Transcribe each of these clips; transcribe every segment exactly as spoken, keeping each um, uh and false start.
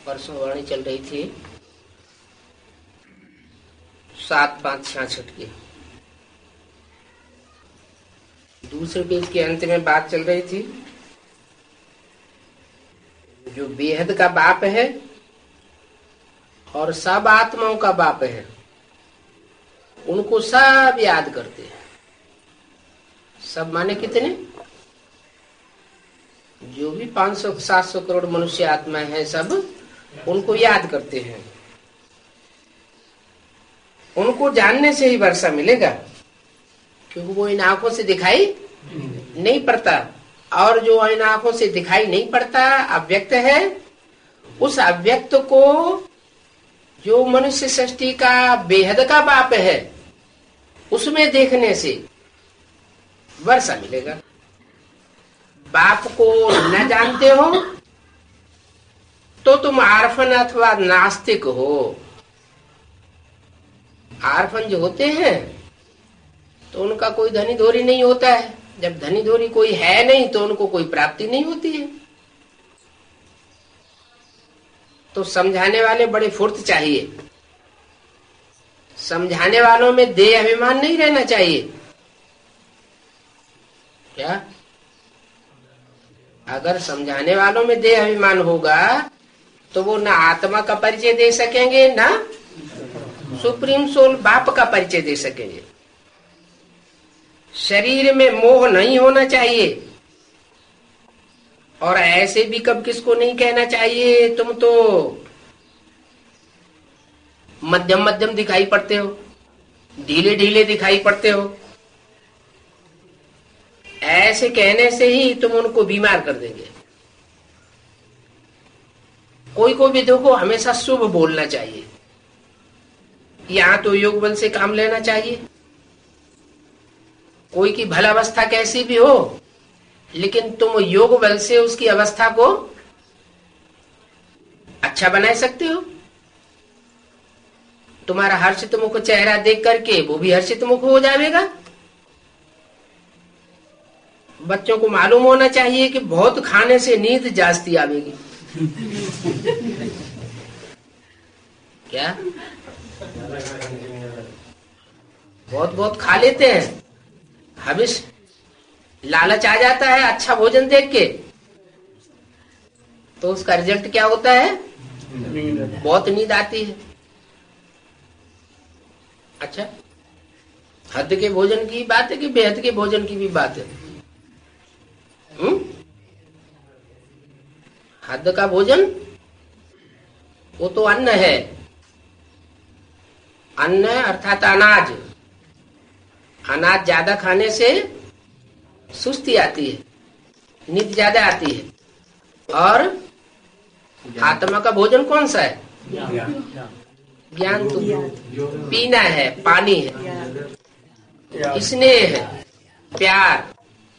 परसों वाणी चल रही थी सात पांच छियासठ की। दूसरे पेज के अंत में बात चल रही थी जो बेहद का बाप है और सब आत्माओं का बाप है, उनको सब याद करते हैं। सब माने कितने? जो भी पांच सौ सात सौ करोड़ मनुष्य आत्मा है, सब उनको याद करते हैं। उनको जानने से ही वर्षा मिलेगा, क्योंकि वो इन आंखों से दिखाई नहीं पड़ता। और जो इन आंखों से दिखाई नहीं पड़ता, अव्यक्त है, उस अव्यक्त को जो मनुष्य सृष्टि का बेहद का बाप है, उसमें देखने से वर्षा मिलेगा। बाप को न जानते हो तो तुम आर्फन अथवा नास्तिक हो। आर्फन जो होते हैं तो उनका कोई धनी धोरी नहीं होता है। जब धनी धोरी कोई है नहीं तो उनको कोई प्राप्ति नहीं होती है। तो समझाने वाले बड़े फुर्त चाहिए। समझाने वालों में देह अभिमान नहीं रहना चाहिए। क्या? अगर समझाने वालों में देह अभिमान होगा तो वो ना आत्मा का परिचय दे सकेंगे, ना सुप्रीम सोल बाप का परिचय दे सकेंगे। शरीर में मोह नहीं होना चाहिए। और ऐसे भी कब किसको नहीं कहना चाहिए तुम तो मध्यम मध्यम दिखाई पड़ते हो, ढीले ढीले दिखाई पड़ते हो। ऐसे कहने से ही तुम उनको बीमार कर देंगे। कोई को भी देखो हमेशा शुभ बोलना चाहिए। यहां तो योग बल से काम लेना चाहिए। कोई की भलावस्था कैसी भी हो, लेकिन तुम योग बल से उसकी अवस्था को अच्छा बना सकते हो। तुम्हारा हर्षित मुख चेहरा देख करके वो भी हर्षित मुख हो जाएगा। बच्चों को मालूम होना चाहिए कि बहुत खाने से नींद जास्ती आवेगी। क्या? बहुत बहुत खा लेते हैं, हमेश लालच आ जाता है अच्छा भोजन देख के, तो उसका रिजल्ट क्या होता है? बहुत नींद आती है। अच्छा, हद के भोजन की बात है कि बेहद के भोजन की भी बात है? हम्म? हद का भोजन वो तो अन्न है। अन्न अर्थात अनाज। अनाज ज्यादा खाने से सुस्ती आती है, नींद ज्यादा आती है। और आत्मा का भोजन कौन सा है? ज्ञान। तो पीना है, पानी है, स्नेह है, प्यार।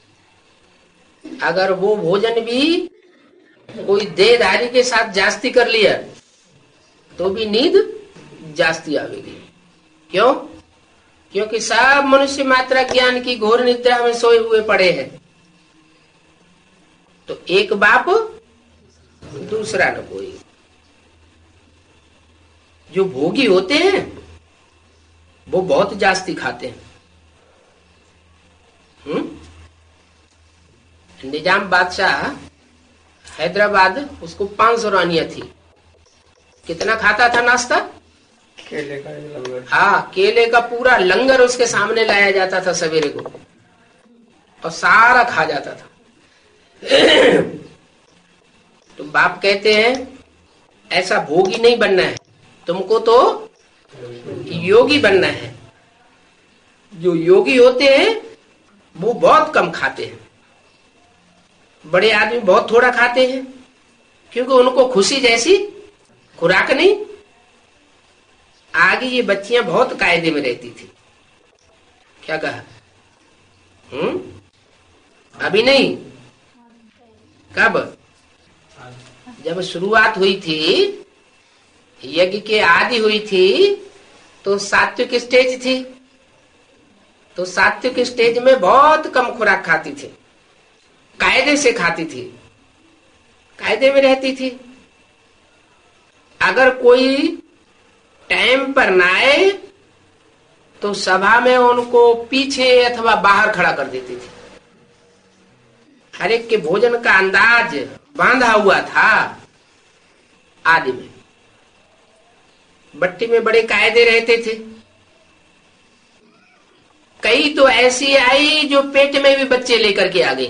अगर वो भोजन भी कोई देहधारी के साथ जास्ती कर लिया तो भी नींद जास्ती आवेगी। क्यों? क्योंकि सब मनुष्य मात्रा ज्ञान की घोर निद्रा में सोए हुए पड़े हैं। तो एक बाप दूसरा न कोई। जो भोगी होते हैं वो बहुत जास्ती खाते हैं। हम्म? निजाम बादशाह हैदराबाद, उसको पांच सौ रानियां थी। कितना खाता था नाश्ता? केले का लंगर। हाँ, केले का पूरा लंगर उसके सामने लाया जाता था सवेरे को, और सारा खा जाता था। तो बाप कहते हैं ऐसा भोगी नहीं बनना है, तुमको तो योगी बनना है। जो योगी होते हैं वो बहुत कम खाते हैं। बड़े आदमी बहुत थोड़ा खाते हैं, क्योंकि उनको खुशी जैसी खुराक नहीं। आगे ये बच्चियां बहुत कायदे में रहती थी। क्या कहा? हम्म? अभी नहीं, कब? जब शुरुआत हुई थी, यज्ञ के आदि हुई थी, तो सात्विक स्टेज थी। तो सात्विक स्टेज में बहुत कम खुराक खाती थी, कायदे से खाती थी, कायदे में रहती थी। अगर कोई टाइम पर ना आए तो सभा में उनको पीछे अथवा बाहर खड़ा कर देते थे। हर एक के भोजन का अंदाज बांधा हुआ था आदि में। बट्टी में बड़े कायदे रहते थे। कई तो ऐसी आई जो पेट में भी बच्चे लेकर के आ गई।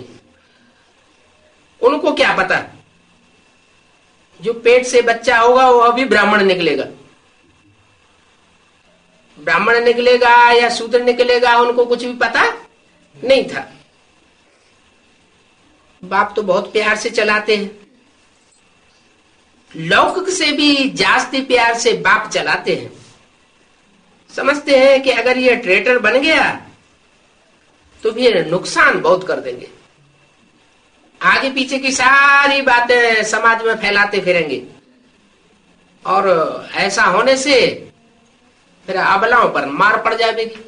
उनको क्या पता जो पेट से बच्चा होगा वो अभी ब्राह्मण निकलेगा, ब्राह्मण निकलेगा या शूद्र निकलेगा, उनको कुछ भी पता नहीं था। बाप तो बहुत प्यार से चलाते हैं, लौकिक से भी जास्ती प्यार से बाप चलाते हैं। समझते हैं कि अगर ये ट्रेटर बन गया तो फिर नुकसान बहुत कर देंगे। आगे पीछे की सारी बातें समाज में फैलाते फिरेंगे और ऐसा होने से फिर अबलाओं पर मार पड़ जाएगी,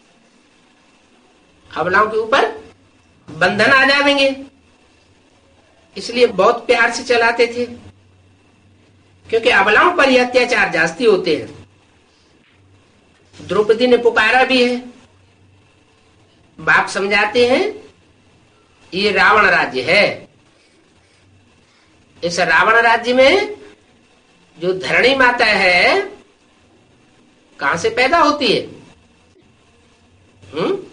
अबलाओं के ऊपर बंधन आ जाएंगे। इसलिए बहुत प्यार से चलाते थे, क्योंकि अबलाओं पर ही अत्याचार जास्ती होते हैं। द्रौपदी ने पुकारा भी है, बाप समझाते हैं ये रावण राज्य है। इस रावण राज्य में जो धरणी माता है कहां से पैदा होती है? हम्म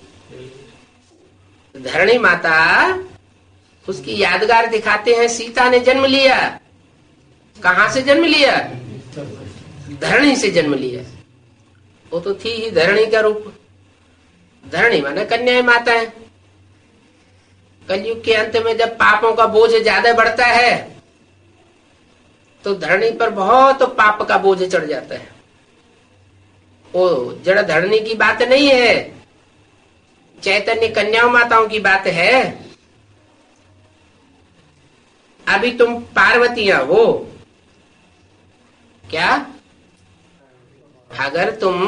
धरणी माता, उसकी यादगार दिखाते हैं। सीता ने जन्म लिया, कहां से जन्म लिया? धरणी से जन्म लिया। वो तो थी ही धरणी का रूप। धरणी माने कन्या माता है। कलयुग के अंत में जब पापों का बोझ ज्यादा बढ़ता है तो धरणी पर बहुत पाप का बोझ चढ़ जाता है। वो जड़ धरणी की बात नहीं है, चैतन्य कन्या माताओं की बात है। अभी तुम पार्वतियां हो क्या? अगर तुम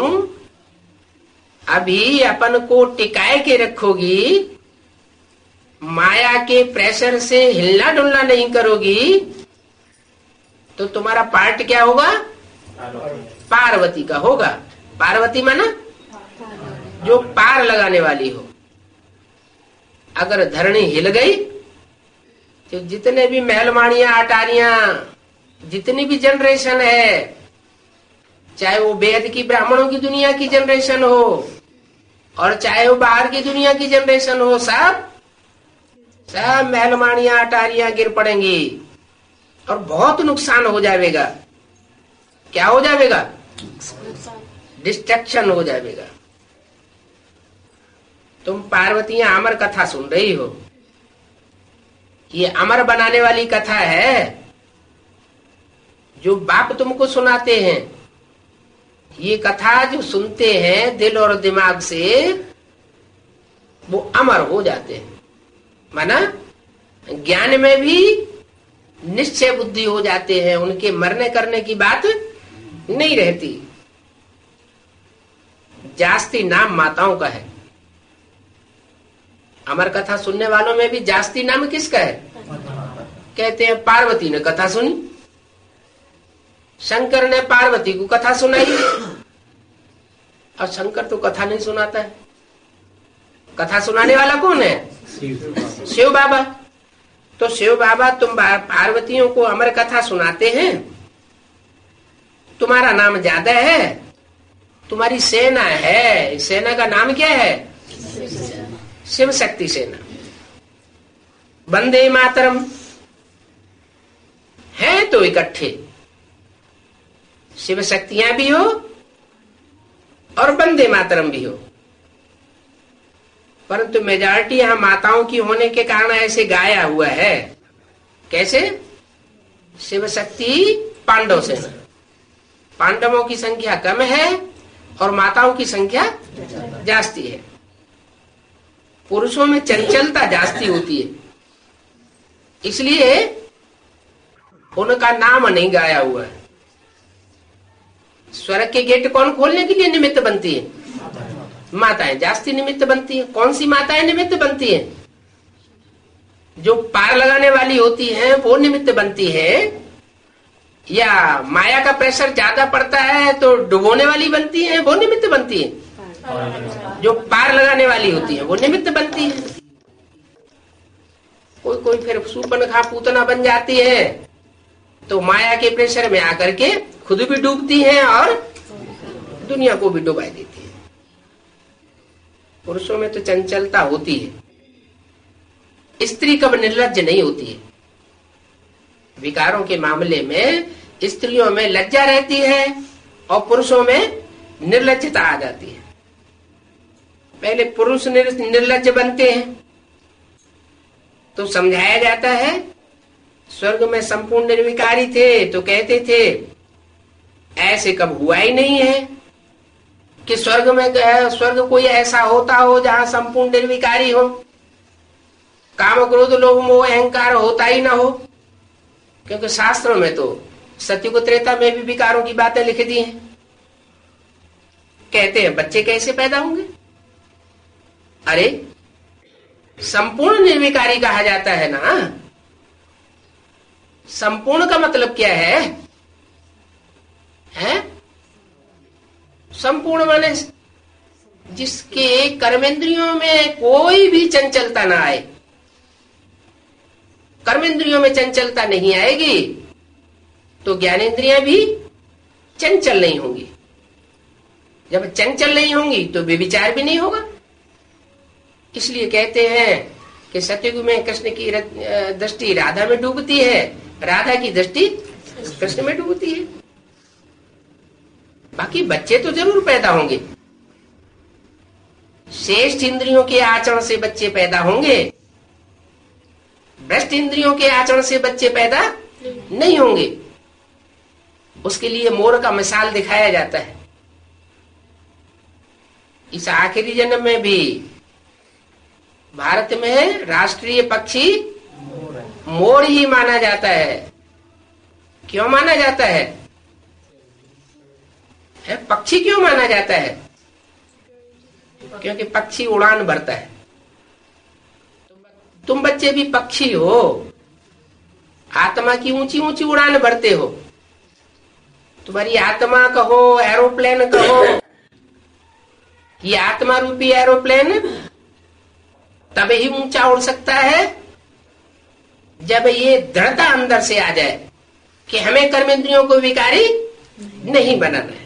अभी अपन को टिकाए के रखोगी, माया के प्रेशर से हिलना डुलना नहीं करोगी, तो तुम्हारा पार्ट क्या होगा? पार्वती का होगा। पार्वती माना जो पार लगाने वाली हो। अगर धरणी हिल गई तो जितने भी महलमानियां अटारियां, जितनी भी जनरेशन है, चाहे वो वेद की ब्राह्मणों की दुनिया की जनरेशन हो और चाहे वो बाहर की दुनिया की जनरेशन हो, सब सब महलमानियां अटारियां गिर पड़ेंगी और बहुत नुकसान हो जाएगा। क्या हो जाएगा? डिस्ट्रक्शन हो जाएगा। तुम पार्वतियां अमर कथा सुन रही हो, ये अमर बनाने वाली कथा है जो बाप तुमको सुनाते हैं। ये कथा जो सुनते हैं दिल और दिमाग से, वो अमर हो जाते हैं। माना ज्ञान में भी निश्चय बुद्धि हो जाते हैं, उनके मरने करने की बात नहीं रहती। जास्ती नाम माताओं का है। अमर कथा सुनने वालों में भी जास्ती नाम किसका है? कहते हैं पार्वती ने कथा सुनी, शंकर ने पार्वती को कथा सुनाई। और शंकर तो कथा नहीं सुनाता है। कथा सुनाने वाला कौन है? शिव बाबा। तो शिव बाबा तुम पार्वतियों को अमर कथा सुनाते हैं, तुम्हारा नाम ज्यादा है, तुम्हारी सेना है। सेना का नाम क्या है? शिव शक्ति सेना। वंदे मातरम है तो इकट्ठे शिव शक्तियां भी हो और वंदे मातरम भी हो, परंतु मेजॉरिटी यहां माताओं की होने के कारण ऐसे गाया हुआ है। कैसे? शिव शक्ति पांडव सेना। पांडवों की संख्या कम है और माताओं की संख्या जास्ती है। पुरुषों में चंचलता जास्ती होती है, इसलिए उनका नाम नहीं गाया हुआ है। स्वर्ग के गेट कौन खोलने के लिए निमित्त बनती है? माताएं जास्ती निमित्त बनती है। कौन सी माताएं निमित्त बनती है? जो पार लगाने वाली होती हैं वो निमित्त बनती है। या माया का प्रेशर ज्यादा पड़ता है तो डुबोने वाली बनती है, वो निमित्त बनती है। जो पार लगाने वाली होती है वो निमित्त बनती है। कोई कोई फिर सूर्पनखा पूतना बन जाती है तो माया के प्रेशर में आकर के खुद भी डूबती है और दुनिया को भी डुबा देती है। पुरुषों में तो चंचलता होती है, स्त्री कब निर्लज्ज नहीं होती है। विकारों के मामले में स्त्रियों में लज्जा रहती है और पुरुषों में निर्लज्जता आ जाती है। पहले पुरुष निर्लज्ज बनते हैं तो समझाया जाता है, स्वर्ग में संपूर्ण निर्विकारी थे तो कहते थे ऐसे कब हुआ ही नहीं है कि स्वर्ग में स्वर्ग कोई ऐसा होता हो जहां संपूर्ण निर्विकारी हो, काम क्रोध लोभ मोह अहंकार होता ही ना हो। क्योंकि शास्त्रों में तो सत्युग त्रेता में भी विकारों की बातें लिख दी हैं। कहते हैं बच्चे कैसे पैदा होंगे? अरे संपूर्ण निर्विकारी कहा जाता है ना। संपूर्ण का मतलब क्या है? हैं? संपूर्ण माने जिसके कर्मेंद्रियों में कोई भी चंचलता ना आए। कर्मेंद्रियों में चंचलता नहीं आएगी तो ज्ञानेंद्रियां भी चंचल नहीं होंगी। जब चंचल नहीं होंगी तो व्यभिचार भी नहीं होगा। इसलिए कहते हैं कि सतयुग में कृष्ण की दृष्टि राधा में डूबती है, राधा की दृष्टि कृष्ण में डूबती है। बाकी बच्चे तो जरूर पैदा होंगे, श्रेष्ठ इंद्रियों के आचरण से बच्चे पैदा होंगे, भ्रष्ट इंद्रियों के आचरण से बच्चे पैदा नहीं होंगे। उसके लिए मोर का मिसाल दिखाया जाता है। इस आखिरी जन्म में भी भारत में राष्ट्रीय पक्षी मोर ही माना जाता है। क्यों माना जाता है? है पक्षी क्यों माना जाता है? क्योंकि पक्षी उड़ान भरता है। तुम बच्चे भी पक्षी हो, आत्मा की ऊंची ऊंची उड़ान भरते हो। तुम्हारी आत्मा कहो, एरोप्लेन कहो, ये आत्मा रूपी एरोप्लेन तब ही ऊंचा उड़ सकता है जब ये दृढ़ता अंदर से आ जाए कि हमें कर्मेंद्रियों को विकारी नहीं बनाना है।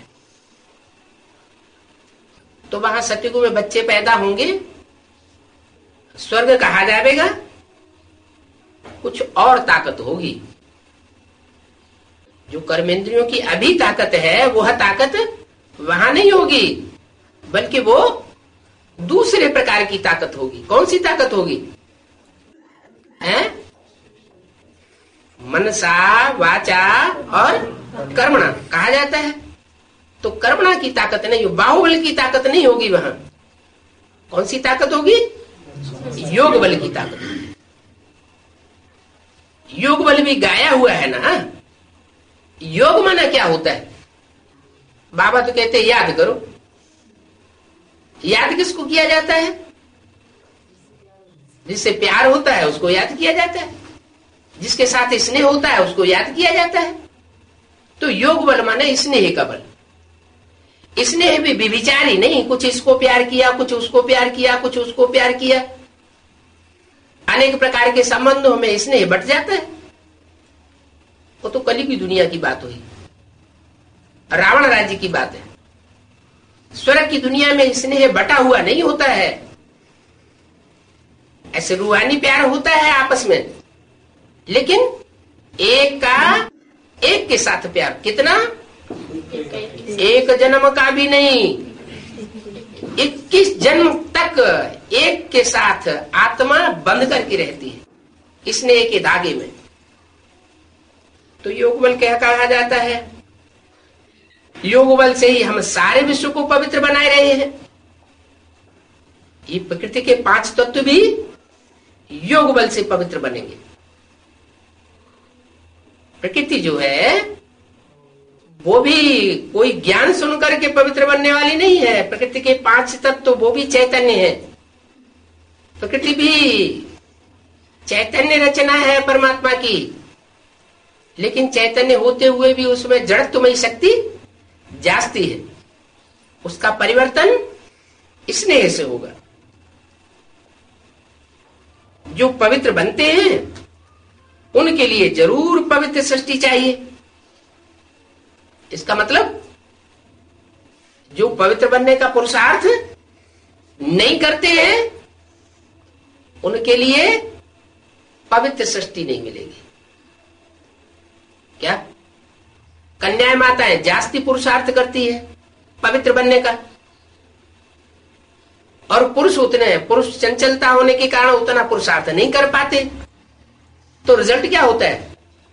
तो वहां सतयुग में बच्चे पैदा होंगे, स्वर्ग कहा जाएगा, कुछ और ताकत होगी। जो कर्मेंद्रियों की अभी ताकत है वह ताकत वहां नहीं होगी, बल्कि वो दूसरे प्रकार की ताकत होगी। कौन सी ताकत होगी? है मनसा वाचा और कर्मणा कहा जाता है। तो कर्मणा की ताकत नहीं, बाहुबल की ताकत नहीं होगी। वहां कौन सी ताकत होगी? योग बल की ताकत। योग बल भी गाया हुआ है ना। योग माना क्या होता है? बाबा तो कहते हैं याद करो। याद किसको किया जाता है? जिससे प्यार होता है उसको याद किया जाता है, जिसके साथ स्नेह होता है उसको याद किया जाता है। तो योग बल माने स्नेह का बल। स्नेह भी विचारी नहीं, कुछ इसको प्यार किया, कुछ उसको प्यार किया, कुछ उसको प्यार किया। अनेक प्रकार के संबंधों में स्नेह बढ़ जाता है। वो तो कली की दुनिया की बात हुई, रावण राज्य की बात है। स्वर्ग की दुनिया में स्नेह बटा हुआ नहीं होता है। ऐसे रूहानी प्यार होता है आपस में, लेकिन एक का एक के साथ प्यार। कितना? एक जन्म का भी नहीं, इक्कीस जन्म तक एक के साथ आत्मा बंध करके रहती है स्नेह के धागे में। तो योग बल क्या कहा जाता है? योग बल से ही हम सारे विश्व को पवित्र बनाए रहे हैं। ये प्रकृति के पांच तत्व भी योग बल से पवित्र बनेंगे। प्रकृति जो है वो भी कोई ज्ञान सुन करके पवित्र बनने वाली नहीं है। प्रकृति के पांच तत्व तो वो भी चैतन्य है। प्रकृति भी चैतन्य रचना है परमात्मा की, लेकिन चैतन्य होते हुए भी उसमें जड़त्वमयी शक्ति जास्ती है। उसका परिवर्तन स्नेह से होगा। जो पवित्र बनते हैं उनके लिए जरूर पवित्र सृष्टि चाहिए। इसका मतलब जो पवित्र बनने का पुरुषार्थ नहीं करते हैं उनके लिए पवित्र सृष्टि नहीं मिलेगी। क्या कन्या माताएं जास्ती पुरुषार्थ करती है पवित्र बनने का, और पुरुष उतने पुरुष चंचलता होने के कारण उतना पुरुषार्थ नहीं कर पाते। तो रिजल्ट क्या होता है?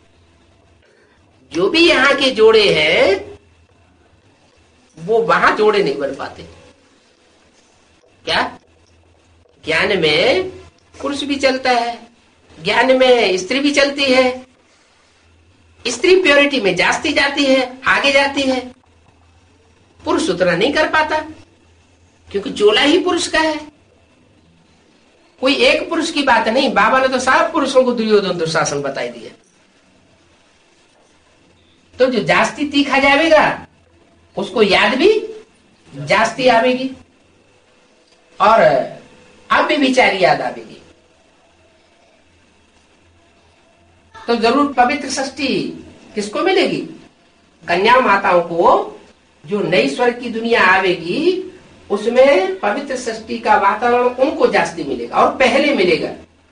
जो भी यहां के जोड़े हैं वो वहां जोड़े नहीं बन पाते। क्या ज्ञान में पुरुष भी चलता है, ज्ञान में स्त्री भी चलती है, स्त्री प्योरिटी में जाती जाती है, आगे जाती है, पुरुष उतना नहीं कर पाता क्योंकि चोला ही पुरुष का है। कोई एक पुरुष की बात नहीं, बाबा ने तो सब पुरुषों को दुर्योधन दुशासन बताई दिया। तो जो जास्ती तीखा जाएगा उसको याद भी जास्ती आवेगी और अब भी विचारी याद आवेगी। तो जरूर पवित्र सृष्टि किसको मिलेगी? कन्या माताओं को। जो नई स्वर्ग की दुनिया आवेगी उसमें पवित्र सृष्टि का वातावरण उनको जास्ती मिलेगा और पहले मिलेगा।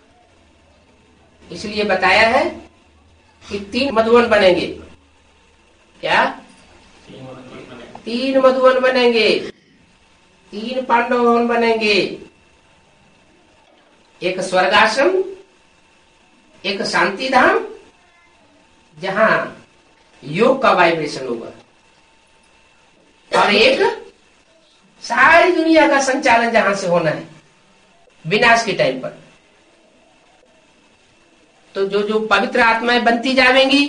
इसलिए बताया है कि तीन मधुवन बनेंगे। क्या? तीन मधुवन बनेंगे, तीन पांडव भवन बनेंगे। एक स्वर्गाश्रम, एक शांति धाम जहां योग का वाइब्रेशन होगा, और एक सारी दुनिया का संचालन जहां से होना है विनाश के टाइम पर। तो जो जो पवित्र आत्माएं बनती जाएंगी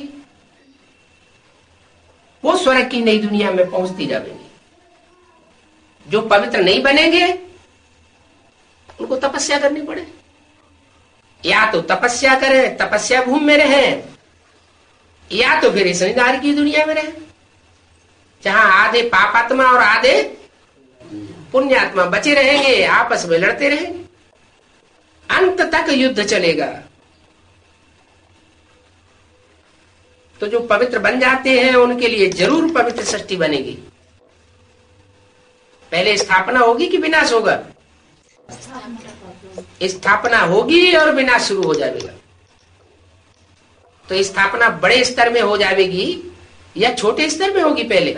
वो स्वर्ग की नई दुनिया में पहुंचती जाएंगी। जो पवित्र नहीं बनेंगे उनको तपस्या करनी पड़े। या तो तपस्या करें, तपस्या भूमि में रहें, या तो फिर इस निदान की दुनिया में रहें जहां आधे पापात्मा और आधे पुण्यात्मा बचे रहेंगे, आपस में लड़ते रहेंगे, अंत तक युद्ध चलेगा। तो जो पवित्र बन जाते हैं उनके लिए जरूर पवित्र सृष्टि बनेगी। पहले स्थापना होगी कि विनाश होगा? स्थापना होगी और विनाश शुरू हो जाएगा। तो स्थापना बड़े स्तर में हो जाएगी या छोटे स्तर में होगी? पहले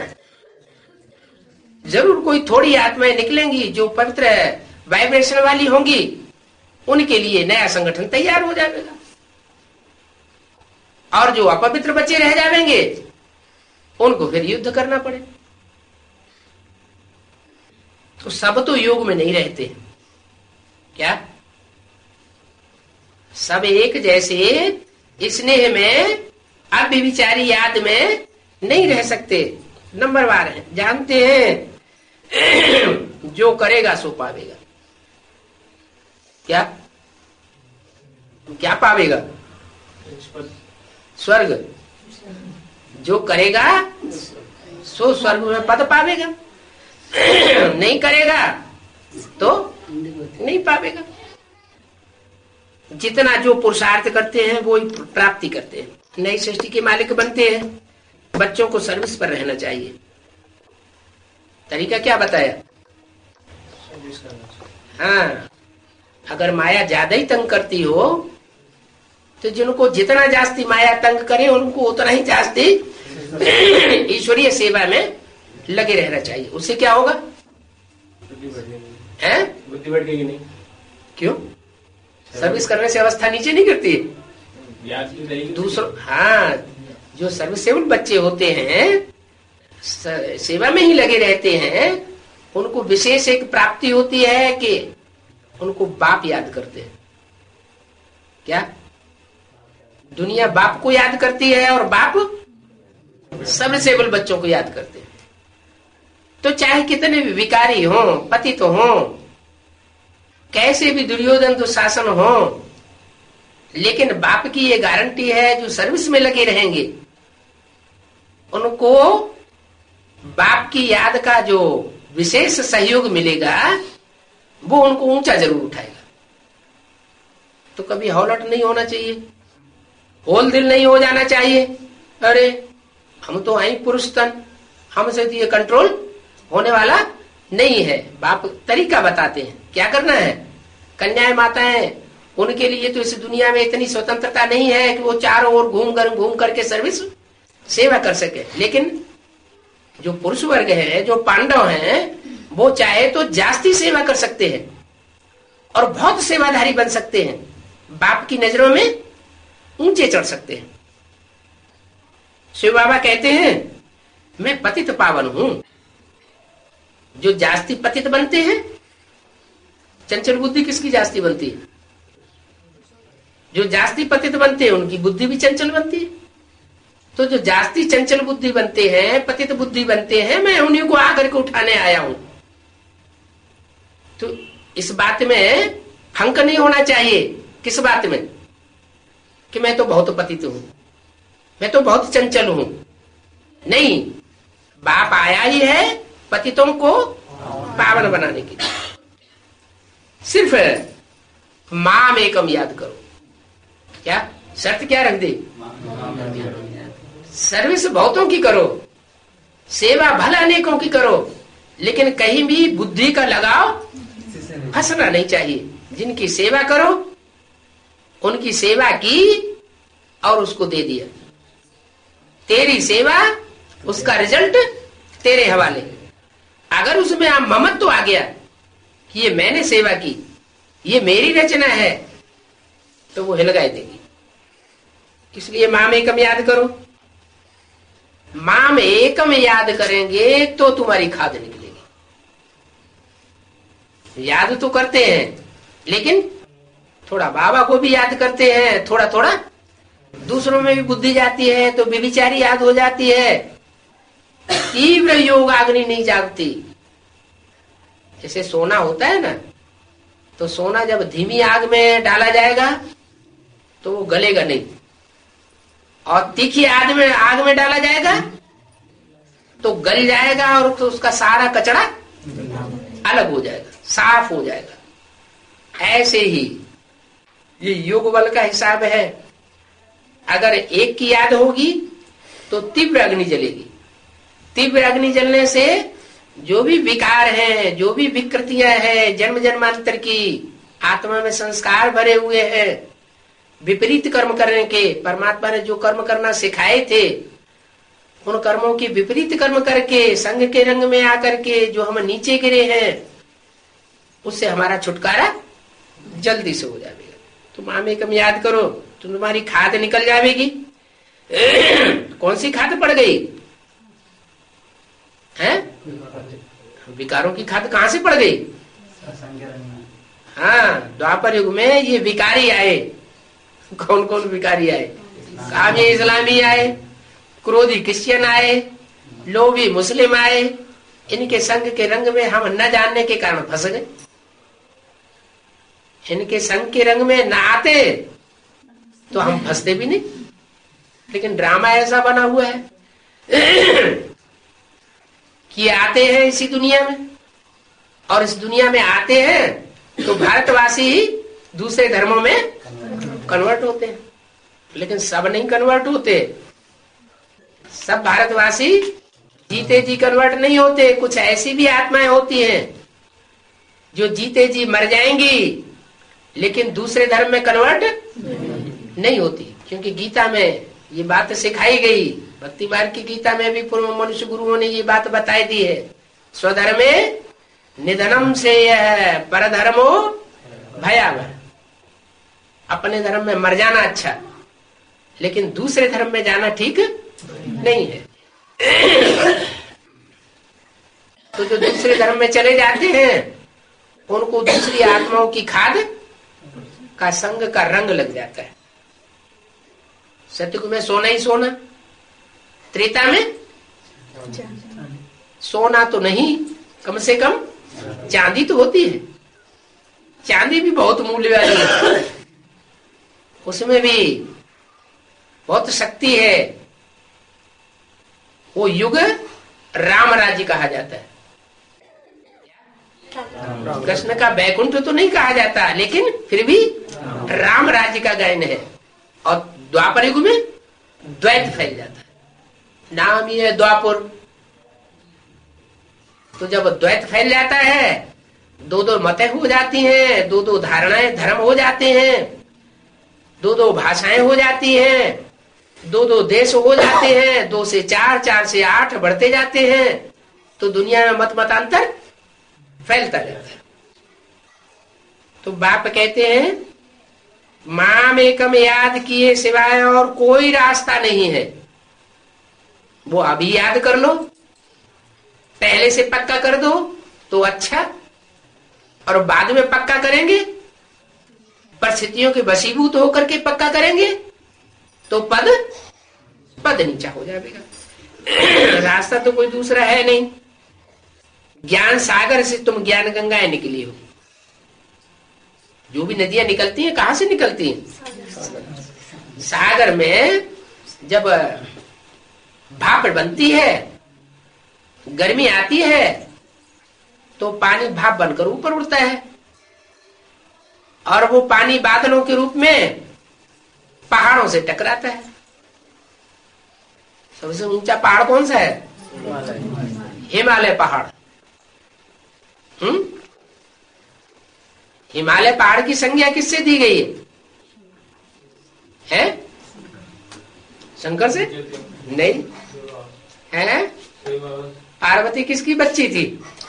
जरूर कोई थोड़ी आत्माएं निकलेंगी जो पवित्र वाइब्रेशन वाली होंगी, उनके लिए नया संगठन तैयार हो जाएगा, और जो अपवित्र बच्चे रह जाएंगे उनको फिर युद्ध करना पड़े। तो सब तो योग में नहीं रहते। क्या सब एक जैसे स्नेह में, अव्यभिचारी याद में नहीं रह सकते। नंबर बार है, जानते हैं जो करेगा सो पावेगा। क्या क्या पावेगा? स्वर्ग। जो करेगा सो स्वर्ग में पद पावेगा, नहीं करेगा तो नहीं पावेगा। जितना जो पुरुषार्थ करते हैं वो ही प्राप्ति करते हैं। नई सृष्टि के मालिक बनते हैं। बच्चों को सर्विस पर रहना चाहिए। तरीका क्या बताया? हाँ, अगर माया ज्यादा ही तंग करती हो तो जिनको जितना जास्ती माया तंग करे उनको उतना ही जास्ती ईश्वरीय सेवा में लगे रहना चाहिए। उससे क्या होगा? है बुद्धि बढ़ गई नहीं? क्यों? सर्विस करने से अवस्था नीचे नहीं गिरती? दूसरों, हाँ, जो सर्विसेबल बच्चे होते हैं, सेवा में ही लगे रहते हैं, उनको विशेष एक प्राप्ति होती है कि उनको बाप याद करते हैं। क्या दुनिया बाप को याद करती है और बाप सर्विसेबल बच्चों को याद करते हैं। तो चाहे कितने भी विकारी हो, पतित हो, कैसे भी दुर्योधन दुशासन हो, लेकिन बाप की ये गारंटी है जो सर्विस में लगे रहेंगे उनको बाप की याद का जो विशेष सहयोग मिलेगा वो उनको ऊंचा जरूर उठाएगा। तो कभी हौलट नहीं होना चाहिए, होल दिल नहीं हो जाना चाहिए। अरे हम तो आई पुरुष तन, हमसे तो ये कंट्रोल होने वाला नहीं है। बाप तरीका बताते हैं क्या करना है। कन्याएं माताएं, उनके लिए तो इस दुनिया में इतनी स्वतंत्रता नहीं है कि वो चारों ओर घूम कर घूम करके सर्विस सेवा कर सके। लेकिन जो पुरुष वर्ग है, जो पांडव हैं, वो चाहे तो जास्ती सेवा कर सकते हैं और बहुत सेवाधारी बन सकते हैं, बाप की नजरों में ऊंचे चढ़ सकते हैं। शिव बाबा कहते हैं मैं पतित पावन हूं। जो जास्ती पतित बनते हैं, चंचल बुद्धि किसकी जास्ती बनती है? जो जास्ती पतित बनते हैं उनकी बुद्धि भी चंचल बनती है। तो जो जास्ती चंचल बुद्धि बनते हैं, पतित बुद्धि बनते हैं, मैं उन्हीं को आकर के उठाने आया हूं। तो इस बात में फंक नहीं होना चाहिए। किस बात में? कि मैं तो बहुत पतित हूं, मैं तो बहुत चंचल हूं। नहीं, बाप आया ही है पतितों को पावन बनाने के लिए। सिर्फ माम एकम याद करो। क्या शर्त क्या रख दी? सर्विस बहुतों की करो, सेवा भला अनेकों की करो, लेकिन कहीं भी बुद्धि का लगाव फंसना नहीं चाहिए। जिनकी सेवा करो उनकी सेवा की और उसको दे दिया। तेरी सेवा, उसका रिजल्ट तेरे हवाले। अगर उसमें आप ममत्व तो आ गया कि ये मैंने सेवा की, ये मेरी रचना है, तो वो हिलगाई देगी। इसलिए माम एकम याद करो। माम एकम याद करेंगे तो तुम्हारी खाद निकलेगी। याद तो करते हैं, लेकिन थोड़ा बाबा को भी याद करते हैं, थोड़ा थोड़ा दूसरों में भी बुद्धि जाती है तो व्यभिचारी याद हो जाती है। तीव्र योग अग्नि नहीं जागती। जैसे सोना होता है ना, तो सोना जब धीमी आग में डाला जाएगा तो वो गलेगा नहीं, और तीखी आग में आग में डाला जाएगा तो गल जाएगा और तो उसका सारा कचरा अलग हो जाएगा, साफ हो जाएगा। ऐसे ही ये योग बल का हिसाब है। अगर एक की याद होगी तो तीव्र अग्नि जलेगी। तीव्र अग्नि जलने से जो भी विकार हैं, जो भी विकृतियां हैं, जन्म जन्मांतर की आत्मा में संस्कार भरे हुए हैं, विपरीत कर्म करने के, परमात्मा ने जो कर्म करना सिखाए थे उन कर्मों की विपरीत कर्म करके संग के रंग में आकर के जो हम नीचे गिरे हैं, उससे हमारा छुटकारा जल्दी से हो जाएगा। तुम आम एकम याद करो तो तुम्हारी खाद निकल जाएगी। कौन सी खाद पड़ गई है? विकारों की खाद कहां से पड़ गई? हाँ, द्वापर युग में ये विकारी आए। कौन कौन विकारी आए? कामी इस्लामी आए, क्रोधी क्रिश्चियन आए, लोभी मुस्लिम आए। इनके संग के रंग में हम न जानने के कारण फंस गए। इनके संग के रंग में न आते तो हम फंसते भी नहीं। लेकिन ड्रामा ऐसा बना हुआ है कि आते हैं इसी दुनिया में, और इस दुनिया में आते हैं तो भारतवासी ही दूसरे धर्मों में कन्वर्ट होते हैं। लेकिन सब नहीं कन्वर्ट होते। सब भारतवासी जीते जी कन्वर्ट नहीं होते। कुछ ऐसी भी आत्माएं होती हैं जो जीते जी मर जाएंगी लेकिन दूसरे धर्म में कन्वर्ट नहीं होती। क्योंकि गीता में ये बात सिखाई गई, भक्ति मार्ग की गीता में भी पूर्व मनुष्य गुरुओं ने ये बात बताई दी है। स्वधर्मे निधनम से यह परधर्मो भयावह। अपने धर्म में मर जाना अच्छा, लेकिन दूसरे धर्म में जाना ठीक नहीं है। तो जो दूसरे धर्म में चले जाते हैं उनको दूसरी आत्माओं की खाद का संग का रंग लग जाता है। सतयुग में सोना ही सोना, त्रेता में सोना तो नहीं, कम से कम चांदी तो होती है। चांदी भी बहुत मूल्य वाली है। उसमें भी बहुत शक्ति है। वो युग राम राज्य कहा जाता है। कृष्ण का बैकुंठ तो नहीं कहा जाता, लेकिन फिर भी राम राज्य का गायन है। और द्वापर युग में द्वैत फैल जाता है, नाम ही है द्वापर। तो जब द्वैत फैल जाता है, दो दो मतें हो जाती हैं, दो दो धारणाएं धर्म हो जाते हैं, दो दो भाषाएं हो जाती हैं, दो दो देश हो जाते हैं, दो से चार, चार से आठ बढ़ते जाते हैं, तो दुनिया में मत मतांतर फैलता रहता है। तो बाप कहते हैं माम एकम याद किए सिवाय और कोई रास्ता नहीं है। वो अभी याद कर लो, पहले से पक्का कर दो तो अच्छा, और बाद में पक्का करेंगे, परिस्थितियों के वशीभूत होकर के पक्का करेंगे तो पद पद नीचा हो जाएगा। रास्ता तो कोई दूसरा है नहीं। ज्ञान सागर से तुम ज्ञान गंगाएं निकली हो। जो भी नदियां निकलती हैं कहां से निकलती हैं? सागर में जब भाप बनती है, गर्मी आती है, तो पानी भाप बनकर ऊपर उड़ता है, और वो पानी बादलों के रूप में पहाड़ों से टकराता है। सबसे ऊंचा पहाड़ कौन सा है? हिमालय पहाड़। हम्म हिमालय पहाड़ की संज्ञा किससे दी गई है? है शंकर से? नहीं है। पार्वती किसकी बच्ची थी?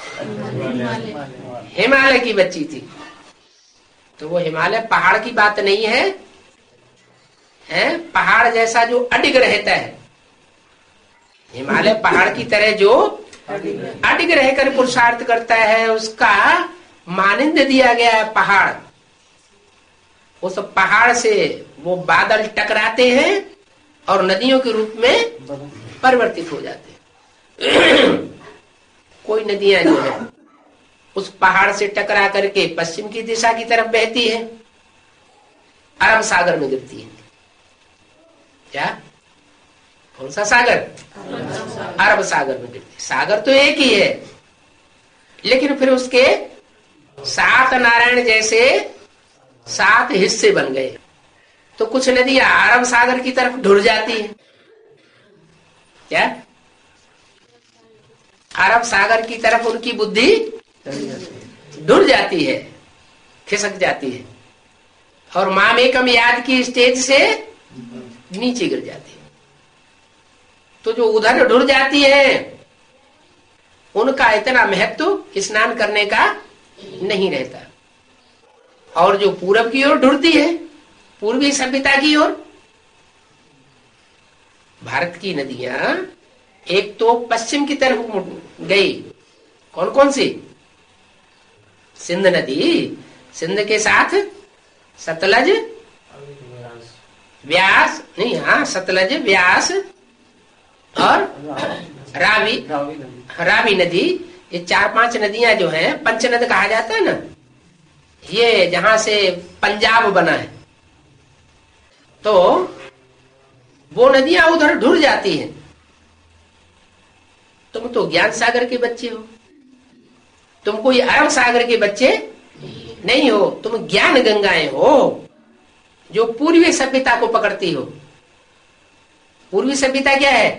हिमालय की बच्ची थी। तो वो हिमालय पहाड़ की बात नहीं है, है पहाड़ जैसा जो अडिग रहता है। हिमालय पहाड़ की तरह जो अडिग रहकर पुरुषार्थ करता है, उसका मानिंद दिया गया है पहाड़। उस पहाड़ से वो बादल टकराते हैं और नदियों के रूप में परिवर्तित हो जाते हैं। कोई नदियां जो है उस पहाड़ से टकरा करके पश्चिम की दिशा की तरफ बहती है, अरब सागर में गिरती है। क्या? कौन सा सागर? अरब सागर में गिरती है। सागर तो एक ही है, लेकिन फिर उसके सात नारायण जैसे सात हिस्से बन गए। तो कुछ नदियां अरब सागर की तरफ ढुर जाती है। क्या? अरब सागर की तरफ उनकी बुद्धि ढुर जाती है, खिसक जाती है, और मामेकम याद की स्टेज से नीचे गिर जाती है। तो जो उधर ढुर जाती है उनका इतना महत्व स्नान करने का नहीं रहता। और जो पूरब की ओर ढुरती है, पूर्वी सभ्यता की ओर, भारत की नदियां एक तो पश्चिम की तरफ गई। कौन कौन सी? सिंध नदी, सिंध के साथ सतलज, व्यास नहीं, हाँ सतलज, व्यास और रावी रावी नदी। ये चार पांच नदियां जो हैं, पंचनद कहा जाता है ना, ये जहां से पंजाब बना है, तो वो नदियां उधर ढुर जाती हैं। तुम तो ज्ञान सागर के बच्चे हो, तुम कोई अरब सागर के बच्चे नहीं हो। तुम ज्ञान गंगाएं हो जो पूर्वी सभ्यता को पकड़ती हो। पूर्वी सभ्यता क्या है?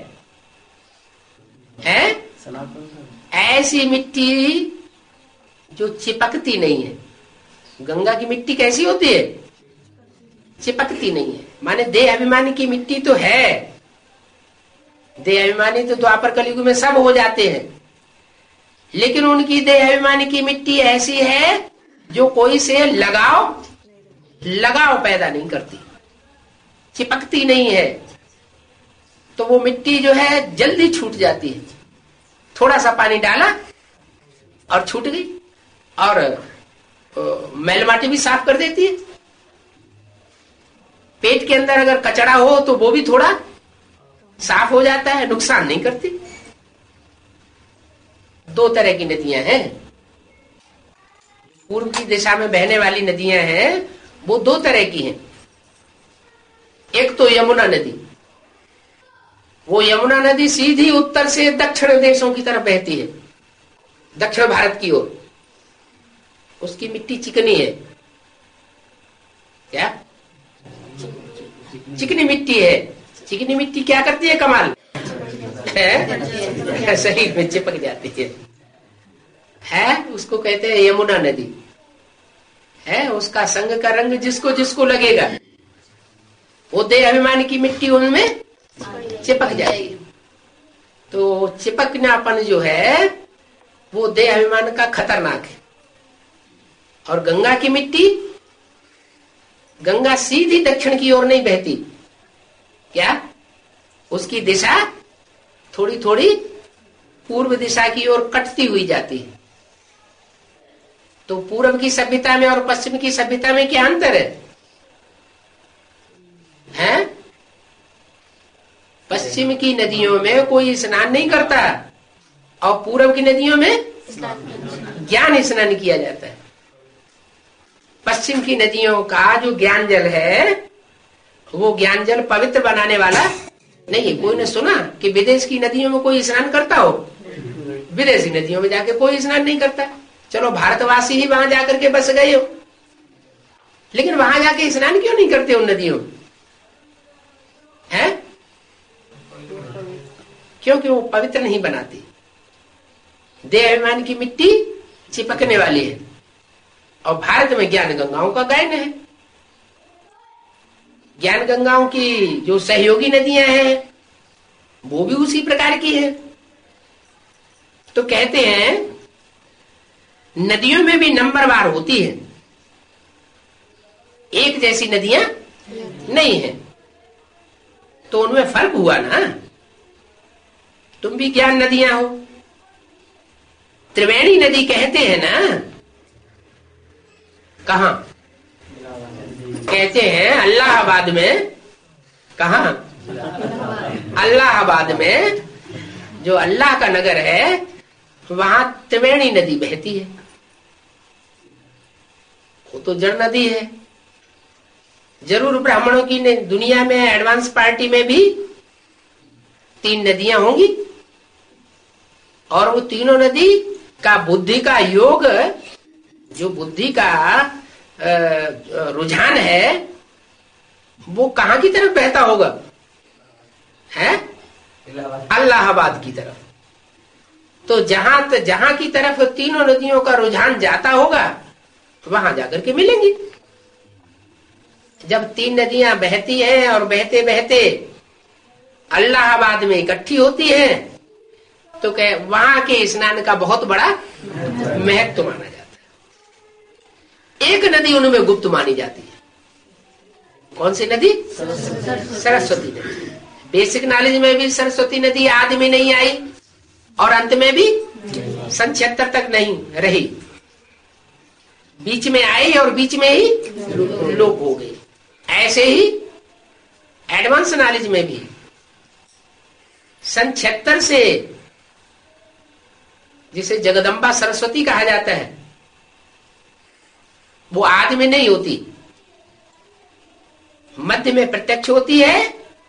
है ऐसी मिट्टी जो चिपकती नहीं है। गंगा की मिट्टी कैसी होती है? चिपकती नहीं है। माने देह अभिमानी की मिट्टी तो है, देह अभिमानी तो द्वापर कलयुग में सब हो जाते हैं, लेकिन उनकी देह अभिमानी की मिट्टी ऐसी है जो कोई से लगाव लगाव पैदा नहीं करती, चिपकती नहीं है। तो वो मिट्टी जो है जल्दी छूट जाती है। थोड़ा सा पानी डाला और छूट गई, और मैल माटी भी साफ कर देती है। पेट के अंदर अगर कचरा हो तो वो भी थोड़ा साफ हो जाता है, नुकसान नहीं करती। दो तरह की नदियां हैं। पूर्व की दिशा में बहने वाली नदियां हैं, वो दो तरह की हैं। एक तो यमुना नदी, वो यमुना नदी सीधी उत्तर से दक्षिण देशों की तरफ बहती है, दक्षिण भारत की ओर। उसकी मिट्टी चिकनी है, क्या चिकनी मिट्टी है। चिकनी मिट्टी क्या करती है कमाल है, सही में चिपक जाती है है उसको कहते हैं यमुना नदी है। उसका संग का रंग जिसको जिसको लगेगा वो देह अभिमान की मिट्टी उनमें चिपक जाएगी। तो चिपकनापन जो है वो देह अभिमान का खतरनाक है। और गंगा की मिट्टी, गंगा सीधी दक्षिण की ओर नहीं बहती, क्या उसकी दिशा थोड़ी थोड़ी पूर्व दिशा की ओर कटती हुई जाती है। तो पूर्व की सभ्यता में और पश्चिम की सभ्यता में क्या अंतर है, हैं? पश्चिम की नदियों में कोई स्नान नहीं करता और पूर्व की नदियों में ज्ञान स्नान किया जाता है। पश्चिम की नदियों का जो ज्ञान जल है वो ज्ञान जल पवित्र बनाने वाला नहीं है। कोई ने सुना कि विदेश की नदियों में कोई स्नान करता हो? विदेशी नदियों में जाके कोई स्नान नहीं करता। चलो भारतवासी ही वहां जाकर के बस गए हो, लेकिन वहां जाके स्नान क्यों नहीं करते उन नदियों में? है क्योंकि वो पवित्र नहीं बनाती। देह अभिमान की मिट्टी चिपकने वाली है। और भारत में ज्ञान गंगाओं का गायन है। ज्ञान गंगाओं की जो सहयोगी नदियां हैं वो भी उसी प्रकार की है। तो कहते हैं नदियों में भी नंबरवार होती है, एक जैसी नदियां नहीं है। तो उनमें फर्क हुआ ना। तुम भी ज्ञान नदियां हो। त्रिवेणी नदी कहते हैं ना, कहां कहते हैं? इलाहाबाद में। कहां? इलाहाबाद में जो अल्लाह का नगर है वहां त्रिवेणी नदी बहती है। वो तो जड़ नदी है। जरूर ब्राह्मणों की दुनिया में एडवांस पार्टी में भी तीन नदियां होंगी और वो तीनों नदी का बुद्धि का योग, जो बुद्धि का रुझान है वो कहां की तरफ बहता होगा? है इलाहाबाद की तरफ। तो जहां जहां की तरफ तीनों नदियों का रुझान जाता होगा वहां जाकर के मिलेंगी। जब तीन नदियां बहती हैं और बहते बहते इलाहाबाद में इकट्ठी होती है तो कह वहां के स्नान का बहुत बड़ा महत्व माना जाता है। एक नदी उनमें गुप्त मानी जाती है। कौन सी नदी? सरस्वती नदी। बेसिक नॉलेज में भी सरस्वती नदी आदि में नहीं आई और अंत में भी सन छिहत्तर तक नहीं रही, बीच में आई और बीच में ही लोप हो गई। ऐसे ही एडवांस नॉलेज में भी सन छिहत्तर से, जिसे जगदम्बा सरस्वती कहा जाता है, वो आदि में नहीं होती, मध्य में प्रत्यक्ष होती है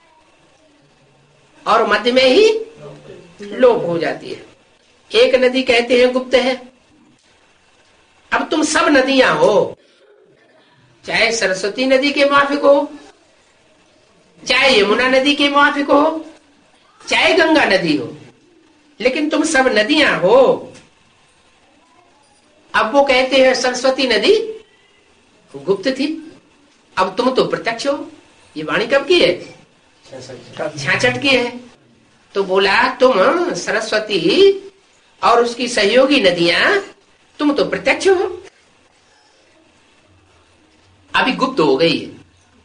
और मध्य में ही लोप हो जाती है। एक नदी कहते हैं गुप्त है। अब तुम सब नदियां हो, चाहे सरस्वती नदी के माफिक हो, चाहे यमुना नदी के माफिक हो, चाहे गंगा नदी हो, लेकिन तुम सब नदियां हो। अब वो कहते हैं सरस्वती नदी गुप्त थी, अब तुम तो प्रत्यक्ष हो। ये वाणी कब की है? छियासठ की है। तो बोला तुम सरस्वती और उसकी सहयोगी नदियां, तुम तो प्रत्यक्ष हो, अभी गुप्त हो गई है।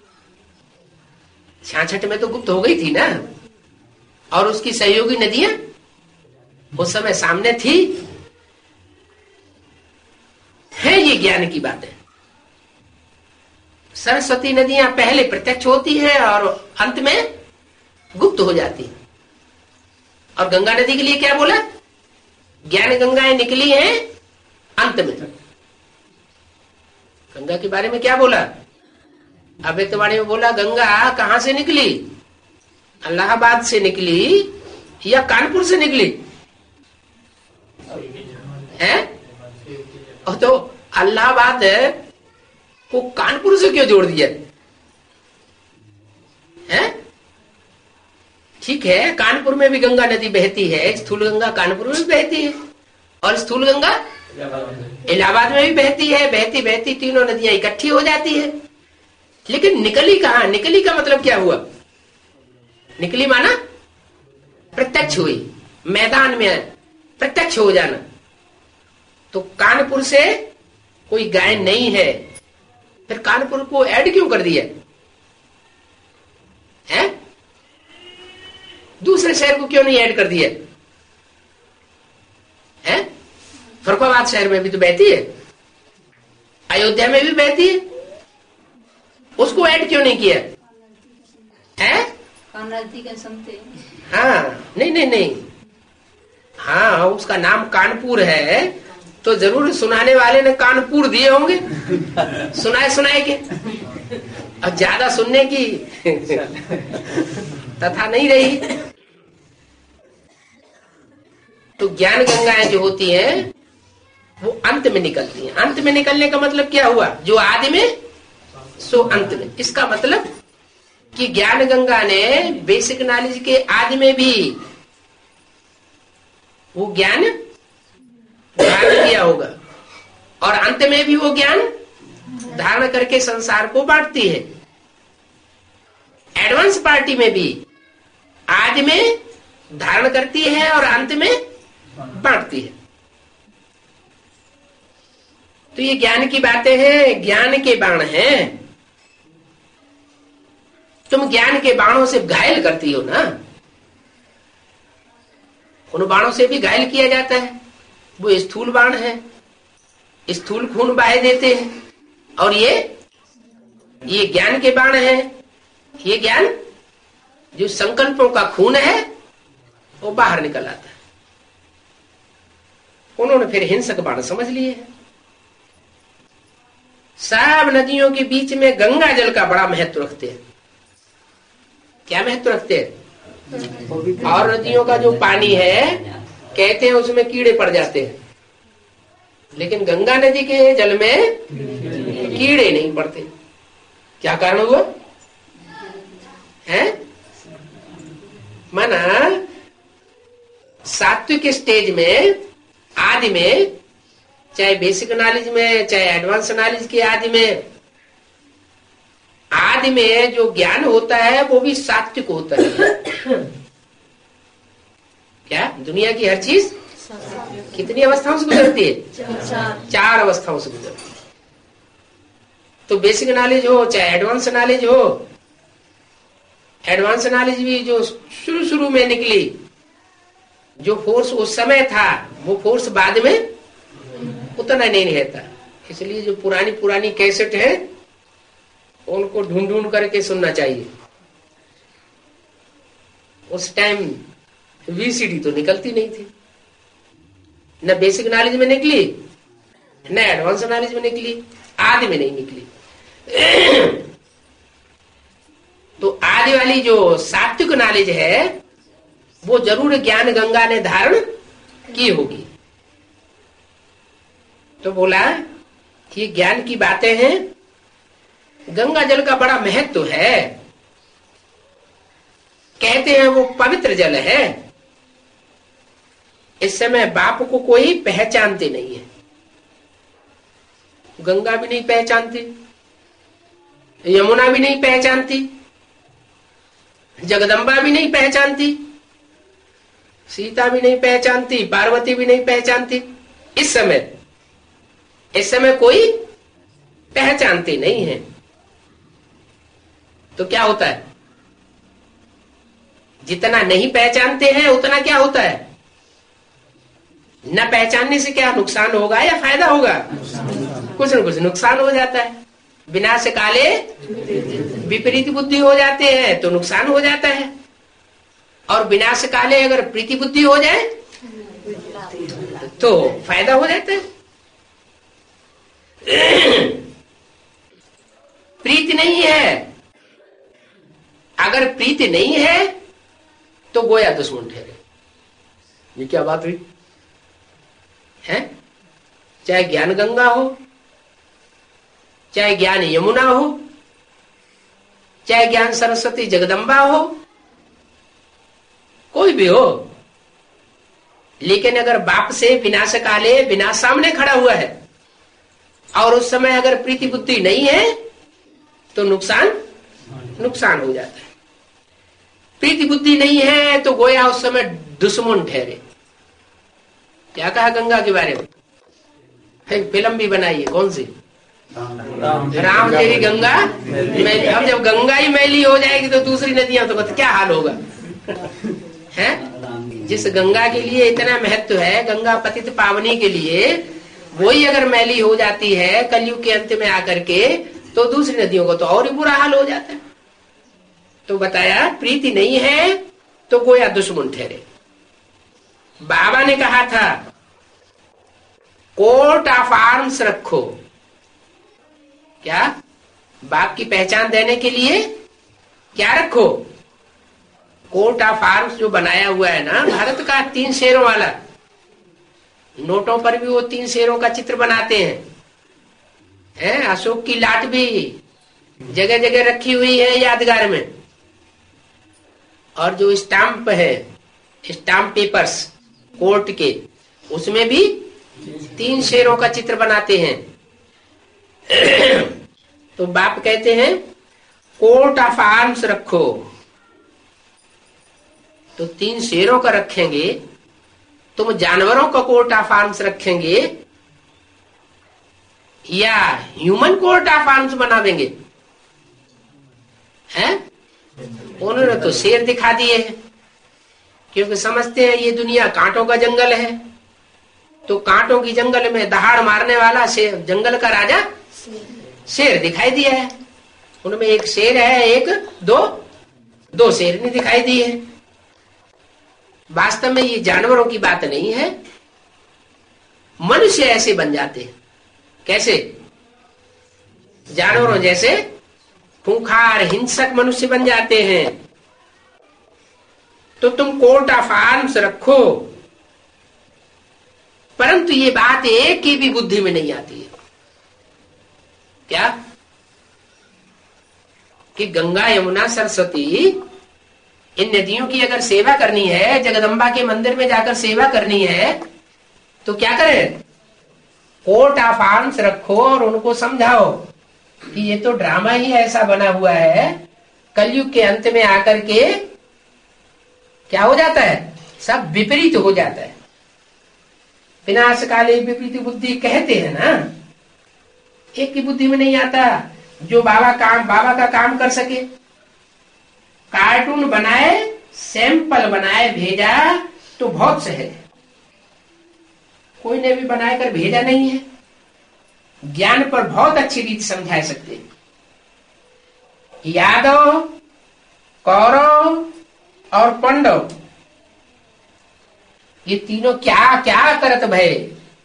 छियासठ में तो गुप्त हो गई थी ना, और उसकी सहयोगी नदियां उस समय सामने थी। है ये ज्ञान की बात है। सरस्वती नदियां पहले प्रत्यक्ष होती है और अंत में गुप्त हो जाती है। और गंगा नदी के लिए क्या बोला? ज्ञान गंगाएं निकली हैं अंत में। गंगा के बारे में क्या बोला? अव्यक्तवाणी में बोला गंगा कहां से निकली, इलाहाबाद से निकली या कानपुर से निकली है? और तो इलाहाबाद को कानपुर से क्यों जोड़ दिया है? ठीक है, कानपुर में भी गंगा नदी बहती है, स्थूल गंगा कानपुर में भी बहती है और स्थूल गंगा इलाहाबाद में भी बहती है। बहती बहती तीनों नदियां इकट्ठी हो जाती है, लेकिन निकली कहां? निकली का मतलब क्या हुआ? निकली माना प्रत्यक्ष हुई, मैदान में प्रत्यक्ष हो जाना। तो कानपुर से कोई गाय नहीं है, फिर कानपुर को ऐड क्यों कर दिया है? दूसरे शहर को क्यों नहीं ऐड कर दिया है? फरुखाबाद शहर में भी तो बहती है, अयोध्या में भी बहती है, उसको ऐड क्यों नहीं किया है? हाँ, नहीं नहीं नहीं, हाँ उसका नाम कानपुर है तो जरूर सुनाने वाले ने कानपुर दिए होंगे, सुनाए सुनाए के, और ज्यादा सुनने की तथा नहीं रही। तो ज्ञान गंगाएं जो होती हैं वो अंत में निकलती हैं। अंत में निकलने का मतलब क्या हुआ? जो आदि में सो अंत में। इसका मतलब कि ज्ञान गंगा ने बेसिक नॉलेज के आदि में भी वो ज्ञान धारण किया होगा और अंत में भी वो ज्ञान धारण करके संसार को बांटती है। एडवांस पार्टी में भी आदि में धारण करती है और अंत में बांटती है। तो ये ज्ञान की बातें हैं, ज्ञान के बाण हैं। तुम ज्ञान के बाणों से घायल करती हो ना, उन बाणों से भी घायल किया जाता है। वो स्थूल बाण है, स्थूल खून बहा देते हैं, और ये ये ज्ञान के बाण है। ये ज्ञान जो संकल्पों का खून है वो बाहर निकल आता है। उन्होंने फिर हिंसक बाण समझ लिए हैं। सब नदियों के बीच में गंगा जल का बड़ा महत्व रखते हैं। क्या महत्व रखते हैं? और नदियों का जो पानी है कहते हैं उसमें कीड़े पड़ जाते हैं, लेकिन गंगा नदी के जल में कीड़े नहीं पड़ते। क्या कारण हुआ है? माना सात्विक स्टेज में, आदि में, चाहे बेसिक नॉलेज में चाहे एडवांस नॉलेज के आदि में, आदि में जो ज्ञान होता है वो भी सात्विक होता है। क्या दुनिया की हर चीज कितनी अवस्थाओं से गुजरती है? चार अवस्थाओं से गुजरती है। तो बेसिक नॉलेज हो चाहे एडवांस नॉलेज हो, एडवांस नॉलेज भी जो शुरू शुरू में निकली, जो फोर्स उस समय था वो फोर्स बाद में उतना नहीं रहता। इसलिए जो पुरानी पुरानी कैसेट है उनको ढूंढ ढूंढ करके सुनना चाहिए। उस टाइम वीसीडी तो निकलती नहीं थी, न बेसिक नॉलेज में निकली न एडवांस नॉलेज में निकली, आदि में नहीं निकली। तो आदि वाली जो सात्विक नॉलेज है वो जरूर ज्ञान गंगा ने धारण की होगी। तो बोला कि ज्ञान की बातें हैं, गंगा जल का बड़ा महत्व है। कहते हैं वो पवित्र जल है। इस समय बाप को कोई पहचानते नहीं है, गंगा भी नहीं पहचानती, यमुना भी नहीं पहचानती, जगदम्बा भी नहीं पहचानती, सीता भी नहीं पहचानती, पार्वती भी नहीं पहचानती। इस समय इस समय कोई पहचानते नहीं है। तो क्या होता है? जितना नहीं पहचानते हैं उतना क्या होता है? न पहचानने से क्या नुकसान होगा या फायदा होगा? कुछ न कुछ नुकसान हो जाता है। विनाश काले विपरीत बुद्धि हो जाते हैं तो नुकसान हो जाता है, और विनाश काले अगर प्रीति बुद्धि हो जाए तो फायदा हो जाता है। प्रीति नहीं है। अगर प्रीति नहीं है तो गोया दुश्मन ठहरे। ये क्या बात हुई है? चाहे ज्ञान गंगा हो, चाहे ज्ञान यमुना हो, चाहे ज्ञान सरस्वती जगदम्बा हो, कोई भी हो, लेकिन अगर बाप से विनाश काले विनाश सामने खड़ा हुआ है और उस समय अगर प्रीति बुद्धि नहीं है तो नुकसान नुकसान हो जाता है। प्रीति बुद्धि नहीं है तो गोया उस समय दुश्मन ठहरे। क्या कहा गंगा के बारे में? एक फिल्म भी बनाई है, कौन सी? राम तेरी गंगा मैली। अब जब गंगा ही मैली हो जाएगी तो दूसरी नदियां तो क्या हाल होगा है? जिस गंगा के लिए इतना महत्व है, गंगा पतित पावनी के लिए, वही अगर मैली हो जाती है कलयुग के अंत में आकर के तो दूसरी नदियों को तो और ही बुरा हाल हो जाता है। तो बताया प्रीति नहीं है तो गोया दुश्मन ठहरे। बाबा ने कहा था कोट ऑफ आर्म्स रखो। क्या? बाप की पहचान देने के लिए क्या रखो? कोट ऑफ आर्म्स जो बनाया हुआ है ना भारत का, तीन शेरों वाला, नोटों पर भी वो तीन शेरों का चित्र बनाते हैं, हैं? अशोक की लाट भी जगह जगह रखी हुई है यादगार में, और जो स्टाम्प है, स्टाम्प पेपर्स कोर्ट के, उसमें भी तीन शेरों का चित्र बनाते हैं। तो बाप कहते हैं कोट ऑफ आर्म्स रखो। तो तीन शेरों का रखेंगे, तुम जानवरों का कोट ऑफ आर्म्स रखेंगे या ह्यूमन कोट ऑफ आर्म्स बना देंगे? हैं? उन्होंने तो शेर दिखा दिए हैं, क्योंकि समझते हैं ये दुनिया कांटों का जंगल है, तो कांटों की जंगल में दहाड़ मारने वाला शेर, जंगल का राजा शेर दिखाई दिया है। उनमें एक शेर है, एक दो दो शेर नहीं दिखाई दिए है। वास्तव में ये जानवरों की बात नहीं है, मनुष्य ऐसे बन जाते हैं। कैसे? जानवरों जैसे खूंखार हिंसक मनुष्य बन जाते हैं। तो तुम कोट ऑफ आर्म्स रखो, परंतु ये बात एक की भी बुद्धि में नहीं आती है। क्या? कि गंगा यमुना सरस्वती इन नदियों की अगर सेवा करनी है, जगदम्बा के मंदिर में जाकर सेवा करनी है, तो क्या करें? कोट ऑफ आर्म्स रखो और उनको समझाओ कि ये तो ड्रामा ही ऐसा बना हुआ है, कलयुग के अंत में आकर के क्या हो जाता है? सब विपरीत हो जाता है। विनाश काले विपरीत बुद्धि कहते हैं ना, एक की बुद्धि में नहीं आता जो बाबा काम बाबा का काम कर सके। कार्टून बनाए, सैंपल बनाए, भेजा तो बहुत सहज है, कोई ने भी बनाकर भेजा नहीं है। ज्ञान पर बहुत अच्छी रीत समझा सकते हैं। यादव, कौरव और पांडव, ये तीनों क्या क्या करत भय।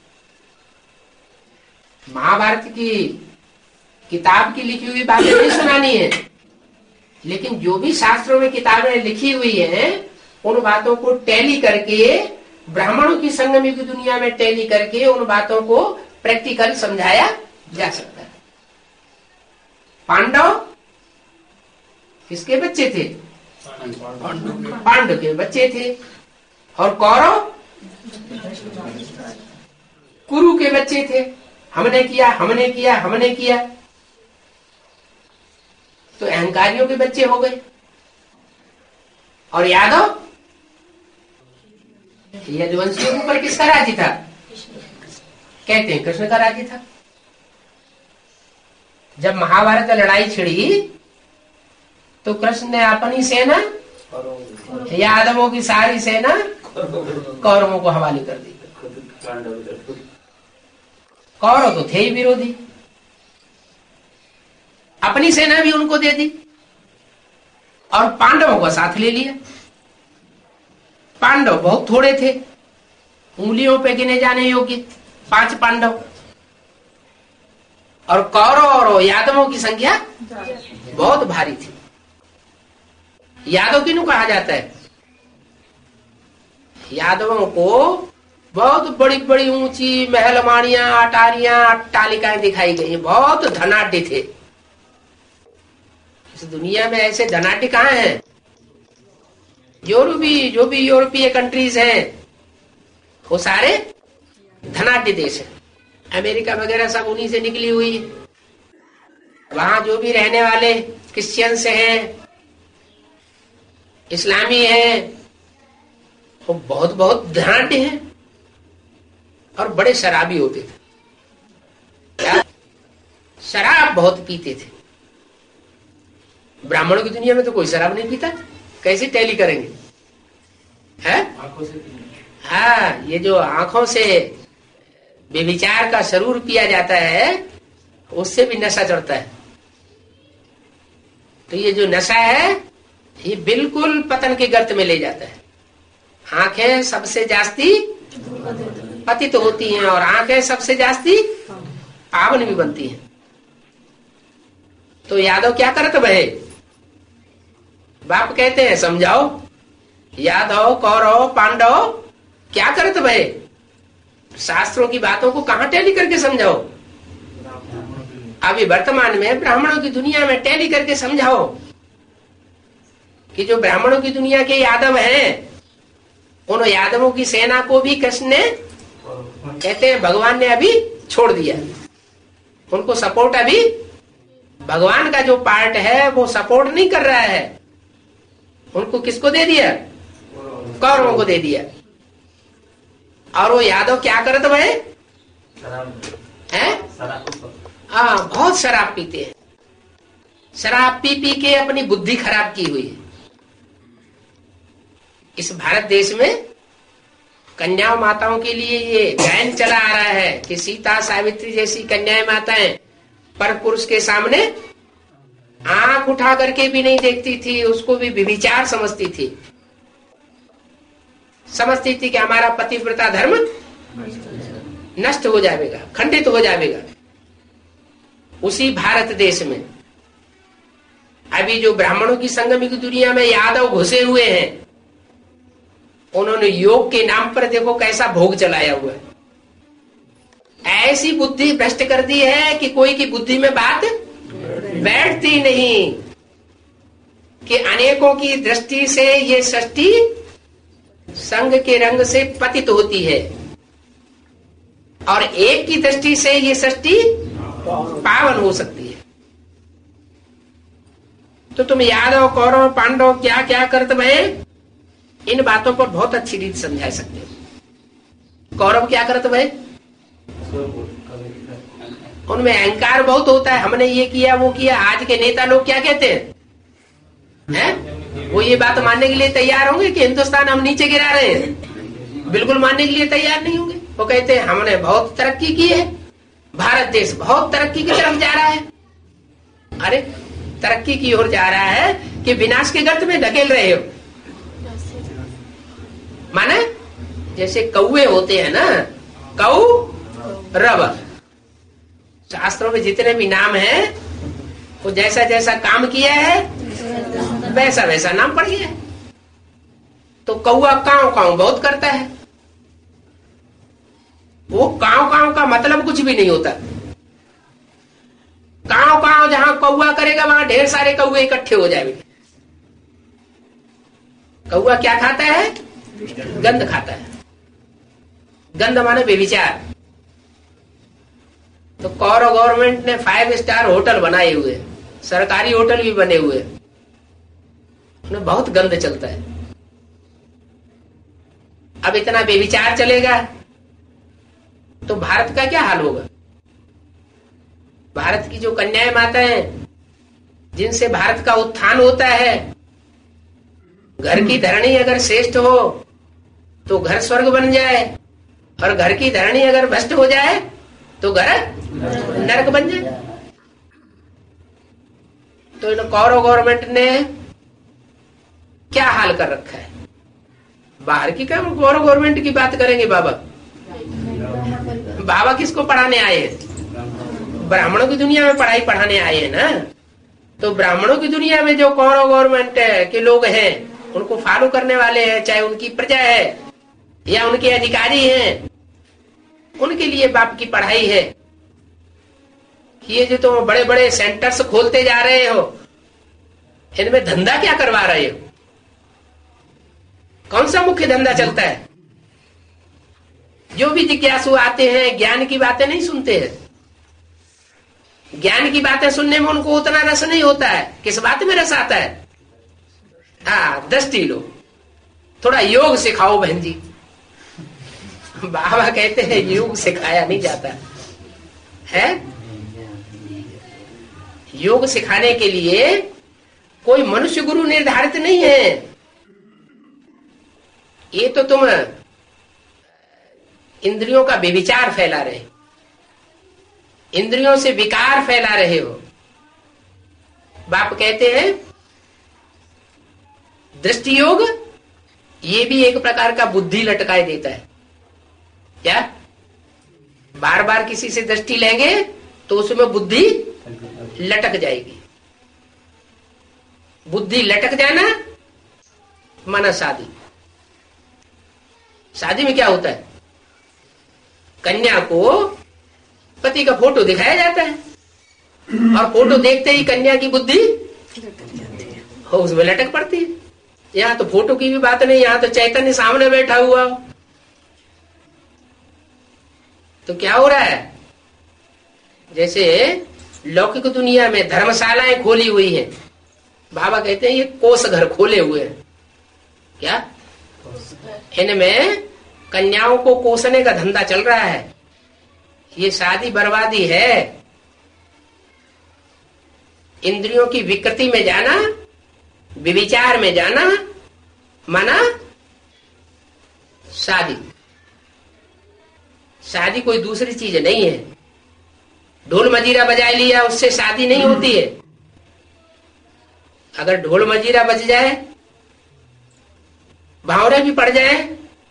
महाभारत की किताब की लिखी हुई बातें नहीं सुनानी है, लेकिन जो भी शास्त्रों में किताबें लिखी हुई हैं, उन बातों को टैली करके, ब्राह्मणों की संगमी की दुनिया में टैली करके उन बातों को प्रैक्टिकल समझाया जा सकता है। पांडव किसके बच्चे थे? पांडव के बच्चे थे। और कौरव कुरु के बच्चे थे। हमने किया हमने किया हमने किया तो अहंकारियों के बच्चे हो गए। और यादव, यदुवंशियों के ऊपर किसका राज्य था? कहते हैं कृष्ण का राज्य था। जब महाभारत लड़ाई छिड़ी तो कृष्ण ने अपनी सेना, यादवों की सारी सेना कौरवों को हवाले कर दी। कौरव तो थे ही विरोधी, अपनी सेना भी उनको दे दी और पांडवों का साथ ले लिया। पांडव बहुत थोड़े थे, उंगलियों पे गिने जाने योग्य पांच पांडव, और कौरव और यादवों की संख्या बहुत भारी थी। यादव किन्हों कहा जाता है? यादवों को बहुत बड़ी बड़ी ऊंची महलमानियां, अटारियां, अट्टालिकाएं दिखाई गई, बहुत धनाढ्य थे। इस दुनिया में ऐसे धनाढ्य कहाँ हैं? यूरोपीय, जो भी यूरोपीय कंट्रीज हैं वो सारे धनाढ्य देश हैं। अमेरिका वगैरह सब उन्हीं से निकली हुई है। वहां जो भी रहने वाले क्रिश्चियंस हैं, इस्लामी हैं, वो बहुत बहुत धनाढ्य हैं और बड़े शराबी होते थे। क्या? शराब बहुत पीते थे। ब्राह्मणों की दुनिया में तो कोई शराब नहीं पीता, कैसे टैली करेंगे? है? हाँ, ये जो आंखों से बेविचार का सरूर पिया जाता है, उससे भी नशा चढ़ता है। तो ये जो नशा है, ये बिल्कुल पतन के गर्त में ले जाता है। आंखें सबसे जास्ती पतित तो होती हैं और आंखें सबसे जास्ती पावन भी बनती हैं। तो यादव क्या करत भय? बाप कहते हैं समझाओ, यादव, कौरव, पांडव क्या करत भय? शास्त्रों की बातों को कहां टैली करके समझाओ? अभी वर्तमान में ब्राह्मणों की दुनिया में टैली करके समझाओ कि जो ब्राह्मणों की दुनिया के यादव हैं, उन यादवों की सेना को भी कृष्ण ने, कहते हैं भगवान ने अभी छोड़ दिया। उनको सपोर्ट अभी, भगवान का जो पार्ट है वो सपोर्ट नहीं कर रहा है। उनको किसको दे दिया? कौरवों को दे दिया। और वो यादव क्या करते भाई? हैं? हाँ, बहुत शराब पीते हैं। शराब पी पी के अपनी बुद्धि खराब की हुई है। इस भारत देश में कन्या माताओं के लिए ये गायन चला आ रहा है कि सीता, सावित्री जैसी कन्याएं माताएं पर पुरुष के सामने आंख उठा करके भी नहीं देखती थी, उसको भी व्यभिचार समझती थी। समझती थी कि हमारा पतिव्रता धर्म नष्ट हो जाएगा, खंडित हो जाएगा। उसी भारत देश में अभी जो ब्राह्मणों की संगम की दुनिया में यादव घुसे हुए हैं, उन्होंने योग के नाम पर देखो कैसा भोग चलाया हुआ है। ऐसी बुद्धि भ्रष्ट कर दी है कि कोई की बुद्धि में बात बैठती नहीं, कि अनेकों की दृष्टि से ये सृष्टि संग के रंग से पतित होती है और एक की दृष्टि से ये सृष्टि पावन हो सकती है। तो तुम यादव, कौरव, पांडव क्या क्या करते भय, इन बातों पर बहुत अच्छी रीत समझा सकते हो। कौरव क्या करते भय? उनमें अहंकार बहुत होता है, हमने ये किया वो किया। आज के नेता लोग क्या कहते हैं? हैं? वो ये बात मानने के लिए तैयार होंगे कि हिंदुस्तान हम नीचे गिरा रहे हैं? बिल्कुल मानने के लिए तैयार नहीं होंगे। वो कहते हैं हमने बहुत तरक्की की है, भारत देश बहुत तरक्की की तरफ जा रहा है। अरे तरक्की की ओर जा रहा है कि विनाश के गर्त में धकेल रहे हो? माने जैसे कौवे होते हैं ना, कौ रव, शास्त्रों में जितने भी नाम है वो जैसा जैसा काम किया है वैसा वैसा नाम पड़ गया। तो कौआ काव काव बहुत करता है, वो काव काव का मतलब कुछ भी नहीं होता। काव काव जहां कौआ करेगा वहां ढेर सारे कौए इकट्ठे हो जाएंगे। कौआ क्या खाता है? गंध खाता है। गंध माने बेविचार। तो कौरव गवर्नमेंट ने फाइव स्टार होटल बनाए हुए, सरकारी होटल भी बने हुए, उन्हें बहुत गंध चलता है। अब इतना बेविचार चलेगा तो भारत का क्या हाल होगा? भारत की जो कन्याएं माताएं जिनसे भारत का उत्थान होता है, घर की धरणी अगर श्रेष्ठ हो तो घर स्वर्ग बन जाए, और घर की धरणी अगर भ्रष्ट हो जाए तो घर नरक बन जाए। तो इन कौरव गवर्नमेंट ने क्या हाल कर रखा है? बाहर की क्या कौरव गवर्नमेंट की बात करेंगे? बाबा बाबा किसको पढ़ाने आए हैं? ब्राह्मणों की दुनिया में पढ़ाई पढ़ाने आए हैं ना, तो ब्राह्मणों की दुनिया में जो कौरव गवर्नमेंट के लोग हैं उनको फॉलो करने वाले हैं, चाहे उनकी प्रजा है या उनके अधिकारी हैं, उनके लिए बाप की पढ़ाई है। ये जो तुम बड़े बड़े सेंटर्स खोलते जा रहे हो, इनमें धंधा क्या करवा रहे हो? कौन सा मुख्य धंधा चलता है? जो भी जिज्ञासु आते हैं ज्ञान की बातें नहीं सुनते हैं। ज्ञान की बातें सुनने में उनको उतना रस नहीं होता है। किस बात में रस आता है? हाँ, दृष्टि लो, थोड़ा योग सिखाओ बहन जी। बाबा कहते हैं योग सिखाया नहीं जाता है। योग सिखाने के लिए कोई मनुष्य गुरु निर्धारित नहीं है। ये तो तुम इंद्रियों का व्यभिचार फैला रहे, इंद्रियों से विकार फैला रहे हो। बाप कहते हैं दृष्टि योग ये भी एक प्रकार का बुद्धि लटकाए देता है। क्या बार बार किसी से दृष्टि लेंगे तो उसमें बुद्धि लटक जाएगी। बुद्धि लटक जाना माना शादी। शादी में क्या होता है? कन्या को पति का फोटो दिखाया जाता है और फोटो देखते ही कन्या की बुद्धि हो उसमें लटक पड़ती है। यहाँ तो फोटो की भी बात नहीं, यहाँ तो चैतन्य सामने बैठा हुआ। तो क्या हो रहा है? जैसे लौकिक दुनिया में धर्मशालाएं खोली हुई हैं, बाबा कहते हैं ये कोष घर खोले हुए हैं। क्या इनमें कन्याओं को कोसने का धंधा चल रहा है। ये शादी बर्बादी है। इंद्रियों की विकृति में जाना, विविचार में जाना माना शादी। शादी कोई दूसरी चीज नहीं है। ढोल मजीरा बजा लिया उससे शादी नहीं होती है। अगर ढोल मजीरा बज जाए, भावरे भी पड़ जाए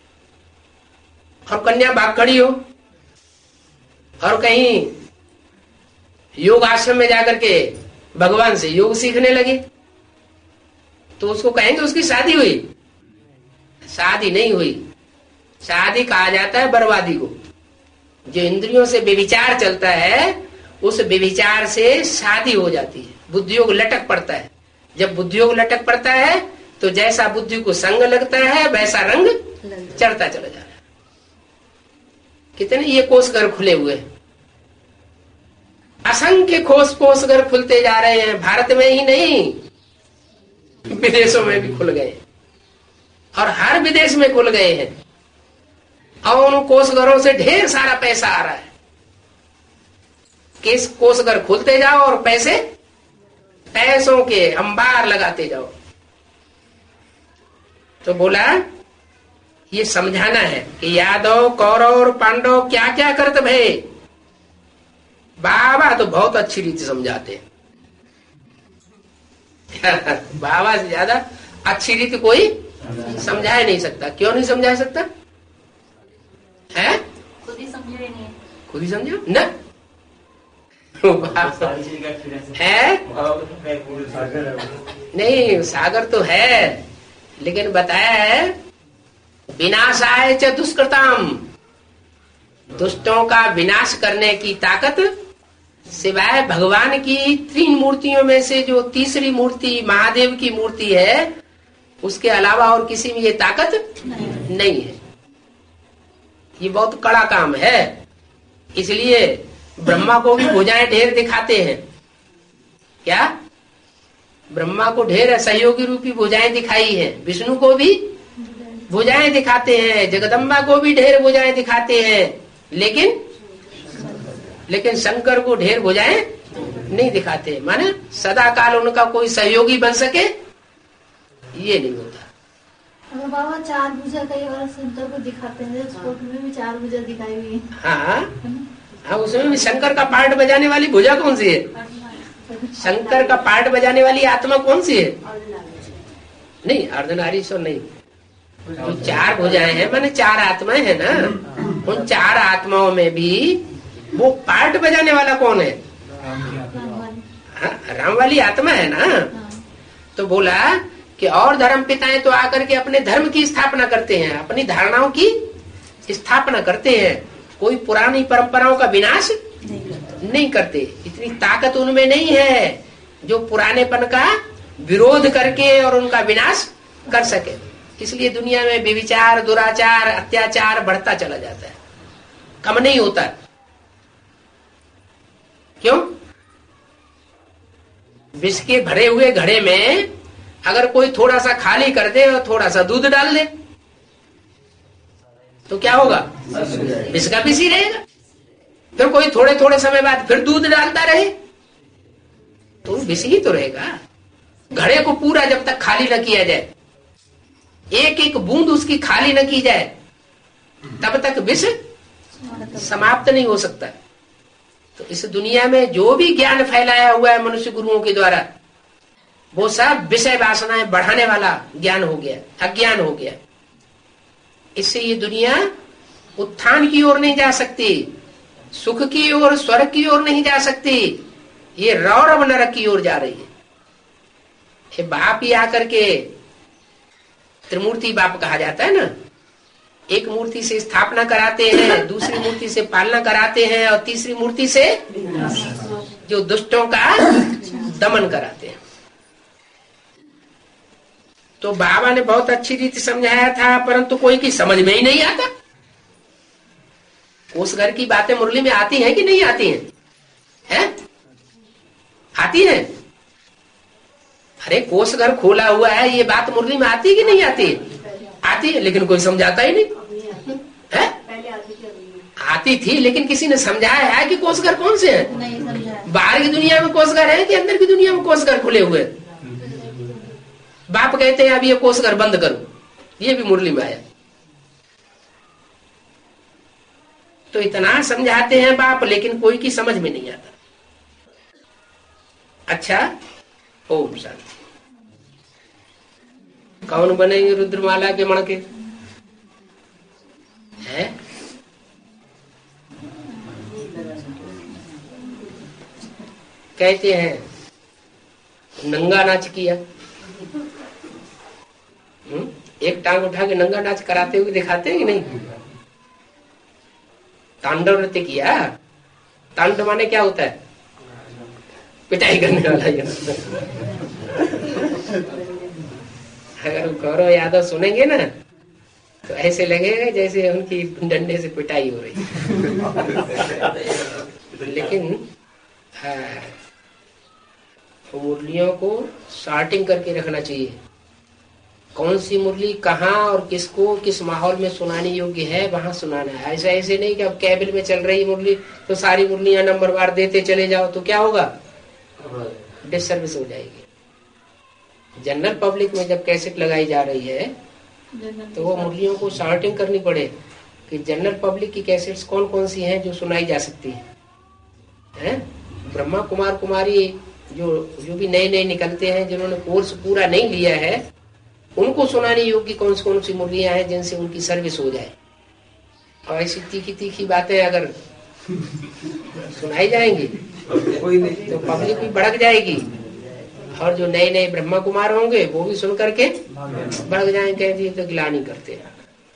और कन्या भाग खड़ी हो और कहीं योग आश्रम में जाकर के भगवान से योग सीखने लगे, तो उसको कहेंगे उसकी शादी हुई? शादी नहीं हुई। शादी कहा जाता है बर्बादी को। जो इंद्रियों से व्यभिचार चलता है उस व्यभिचार से शादी हो जाती है। बुद्धियोग लटक पड़ता है। जब बुद्धियोग लटक पड़ता है तो जैसा बुद्धि को संग लगता है वैसा रंग चढ़ता चला जा रहा है। कितने ये कोषघर खुले हुए हैं, असंख्य कोष कोषघर खुलते जा रहे हैं। भारत में ही नहीं विदेशों में भी खुल गए और हर विदेश में खुल गए हैं और उन कोषघरों से ढेर सारा पैसा आ रहा है। किस कोषघर खुलते जाओ और पैसे पैसों के अंबार लगाते जाओ। तो बोला ये समझाना है कि यादव कौरव और पांडव क्या क्या करते भाई। बाबा तो बहुत अच्छी रीति समझाते हैं। बाबा से ज्यादा अच्छी रीति कोई समझा नहीं सकता। क्यों नहीं समझा सकता है? खुद ही समझा ही नहीं है। खुद ही समझा न है? नहीं, सागर तो है, लेकिन बताया है विनाशाय च दुष्कृताम, दुष्टों का विनाश करने की ताकत सिवाय भगवान की तीन मूर्तियों में से जो तीसरी मूर्ति महादेव की मूर्ति है उसके अलावा और किसी में ये ताकत नहीं, नहीं है। ये बहुत कड़ा काम है। इसलिए ब्रह्मा को भी भुजाएं ढेर दिखाते हैं। क्या ब्रह्मा को ढेर सहयोगी रूपी भुजाएं दिखाई है, विष्णु को भी भुजाएं दिखाते हैं, जगदम्बा को भी ढेर भुजाएं दिखाते हैं, लेकिन लेकिन शंकर को ढेर भुजाएं नहीं दिखाते। माने सदा काल उनका कोई सहयोगी बन सके ये नहीं होता। अगर बाबा चार भुजा कई बार शंकर को दिखाते हैं, फोटो में भी चार भुजा दिखाई हुई है। हाँ हाँ, उसमें भी शंकर का पार्ट बजाने वाली भुजा कौन सी है? शंकर का पार्ट बजाने वाली आत्मा कौन सी है? नहीं, अर्धनारीश्वर नहीं। तो चार भुजाएं हैं माने चार आत्माएं हैं ना। उन चार आत्माओं में भी वो पार्ट बजाने वाला कौन है? हाँ, राम वाली आत्मा है ना। तो बोला कि और धर्म पिताएं तो आकर के अपने धर्म की स्थापना करते हैं, अपनी धारणाओं की स्थापना करते हैं, कोई पुरानी परंपराओं का विनाश नहीं, नहीं करते। इतनी ताकत उनमें नहीं है जो पुरानेपन का विरोध करके और उनका विनाश कर सके। इसलिए दुनिया में व्यभिचार, दुराचार, अत्याचार बढ़ता चला जाता है, कम नहीं होता। क्यों? विष के भरे हुए घड़े में अगर कोई थोड़ा सा खाली कर दे और थोड़ा सा दूध डाल दे तो क्या होगा? विष का विष ही रहेगा। फिर कोई थोड़े थोड़े समय बाद फिर दूध डालता रहे तो विष ही तो रहेगा। घड़े को पूरा जब तक खाली न किया जाए, एक एक बूंद उसकी खाली न की जाए, तब तक विष समाप्त नहीं हो सकता। तो इस दुनिया में जो भी ज्ञान फैलाया हुआ है मनुष्य गुरुओं के द्वारा, वो सब विषय वासनाएं बढ़ाने वाला ज्ञान हो गया, अज्ञान हो गया। इससे ये दुनिया उत्थान की ओर नहीं जा सकती, सुख की ओर, स्वर्ग की ओर नहीं जा सकती, ये रौरव नरक की ओर जा रही है। ये बाप ही आकर के, त्रिमूर्ति बाप कहा जाता है ना, एक मूर्ति से स्थापना कराते हैं, दूसरी मूर्ति से पालना कराते हैं और तीसरी मूर्ति से जो दुष्टों का दमन कराते हैं। तो बाबा ने बहुत अच्छी रीति समझाया था, परंतु कोई की समझ में ही नहीं आता। उस घर की बातें मुरली में आती हैं कि नहीं आती हैं? है? आती है। अरे कोष घर खोला हुआ है, ये बात मुरली में आती है कि नहीं आती? आती है, लेकिन कोई समझाता ही नहीं है। आती थी लेकिन किसी ने समझाया है कि कोष घर कौन से है? बाहर की दुनिया में कोष घर है कि अंदर की दुनिया में कोष घर खुले हुए? बाप कहते हैं अब ये कोष घर बंद करो, ये भी मुरली में आया। तो इतना समझाते हैं बाप, लेकिन कोई की समझ में नहीं आता। अच्छा, ओम शांति। कौन बनेंगे रुद्रमाला के मणके? है? कहते हैं नंगा नाच किया, हुँ? एक टांग उठा के नंगा नाच कराते हुए दिखाते हैं कि नहीं? तांडव नृत्य किया। तांडव माने क्या होता है? पिटाई करने वाला। अगर गौरव यादव सुनेंगे ना तो ऐसे लगेगा जैसे उनकी डंडे से पिटाई हो रही। लेकिन मुरलियों को शार्टिंग करके रखना चाहिए, कौन सी मुरली कहाँ और किसको किस माहौल में सुनाने योग्य है वहां सुनाना है। ऐसा ऐसे नहीं कि अब कैबिल में चल रही मुरली तो सारी मुरलियां नंबरवार देते चले जाओ तो क्या होगा? डिसर्विस हो जाएगी। जनरल पब्लिक में जब कैसेट लगाई जा रही है तो वो मुरलियों को शार्टिंग करनी पड़े कि जनरल पब्लिक की कैसेट्स कौन कौन सी हैं जो सुनाई जा सकती है, है? ब्रह्मा कुमार कुमारी जो जो भी नए नए निकलते हैं, जिन्होंने कोर्स पूरा नहीं लिया है, उनको सुनाने योग्य कौन सी कौन सी मुरलियां हैं जिनसे उनकी सर्विस हो जाए। और ऐसी तीखी तीखी बातें अगर सुनाई जाएंगी तो पब्लिक भी भड़क जाएगी, और जो नए नए ब्रह्मा कुमार होंगे वो भी सुन करके भड़क जाएंगे। जी तो गिलानी करते हैं,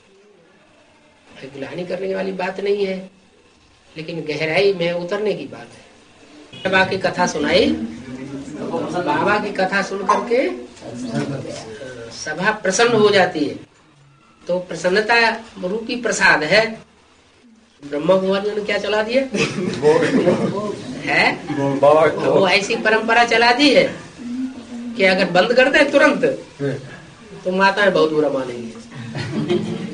गिलानी करने वाली बात नहीं है, लेकिन गहराई में उतरने की बात है। बाबा की कथा सुनाई, बाबा की कथा सुन करके सभा प्रसन्न हो जाती है, तो प्रसन्नता रूपी प्रसाद है। ब्रह्मा कुमारियों ने क्या चला दिया है? वो ऐसी परंपरा चला दी है कि अगर बंद कर दे तुरंत तो माताएं बहुत बुरा मानेंगे।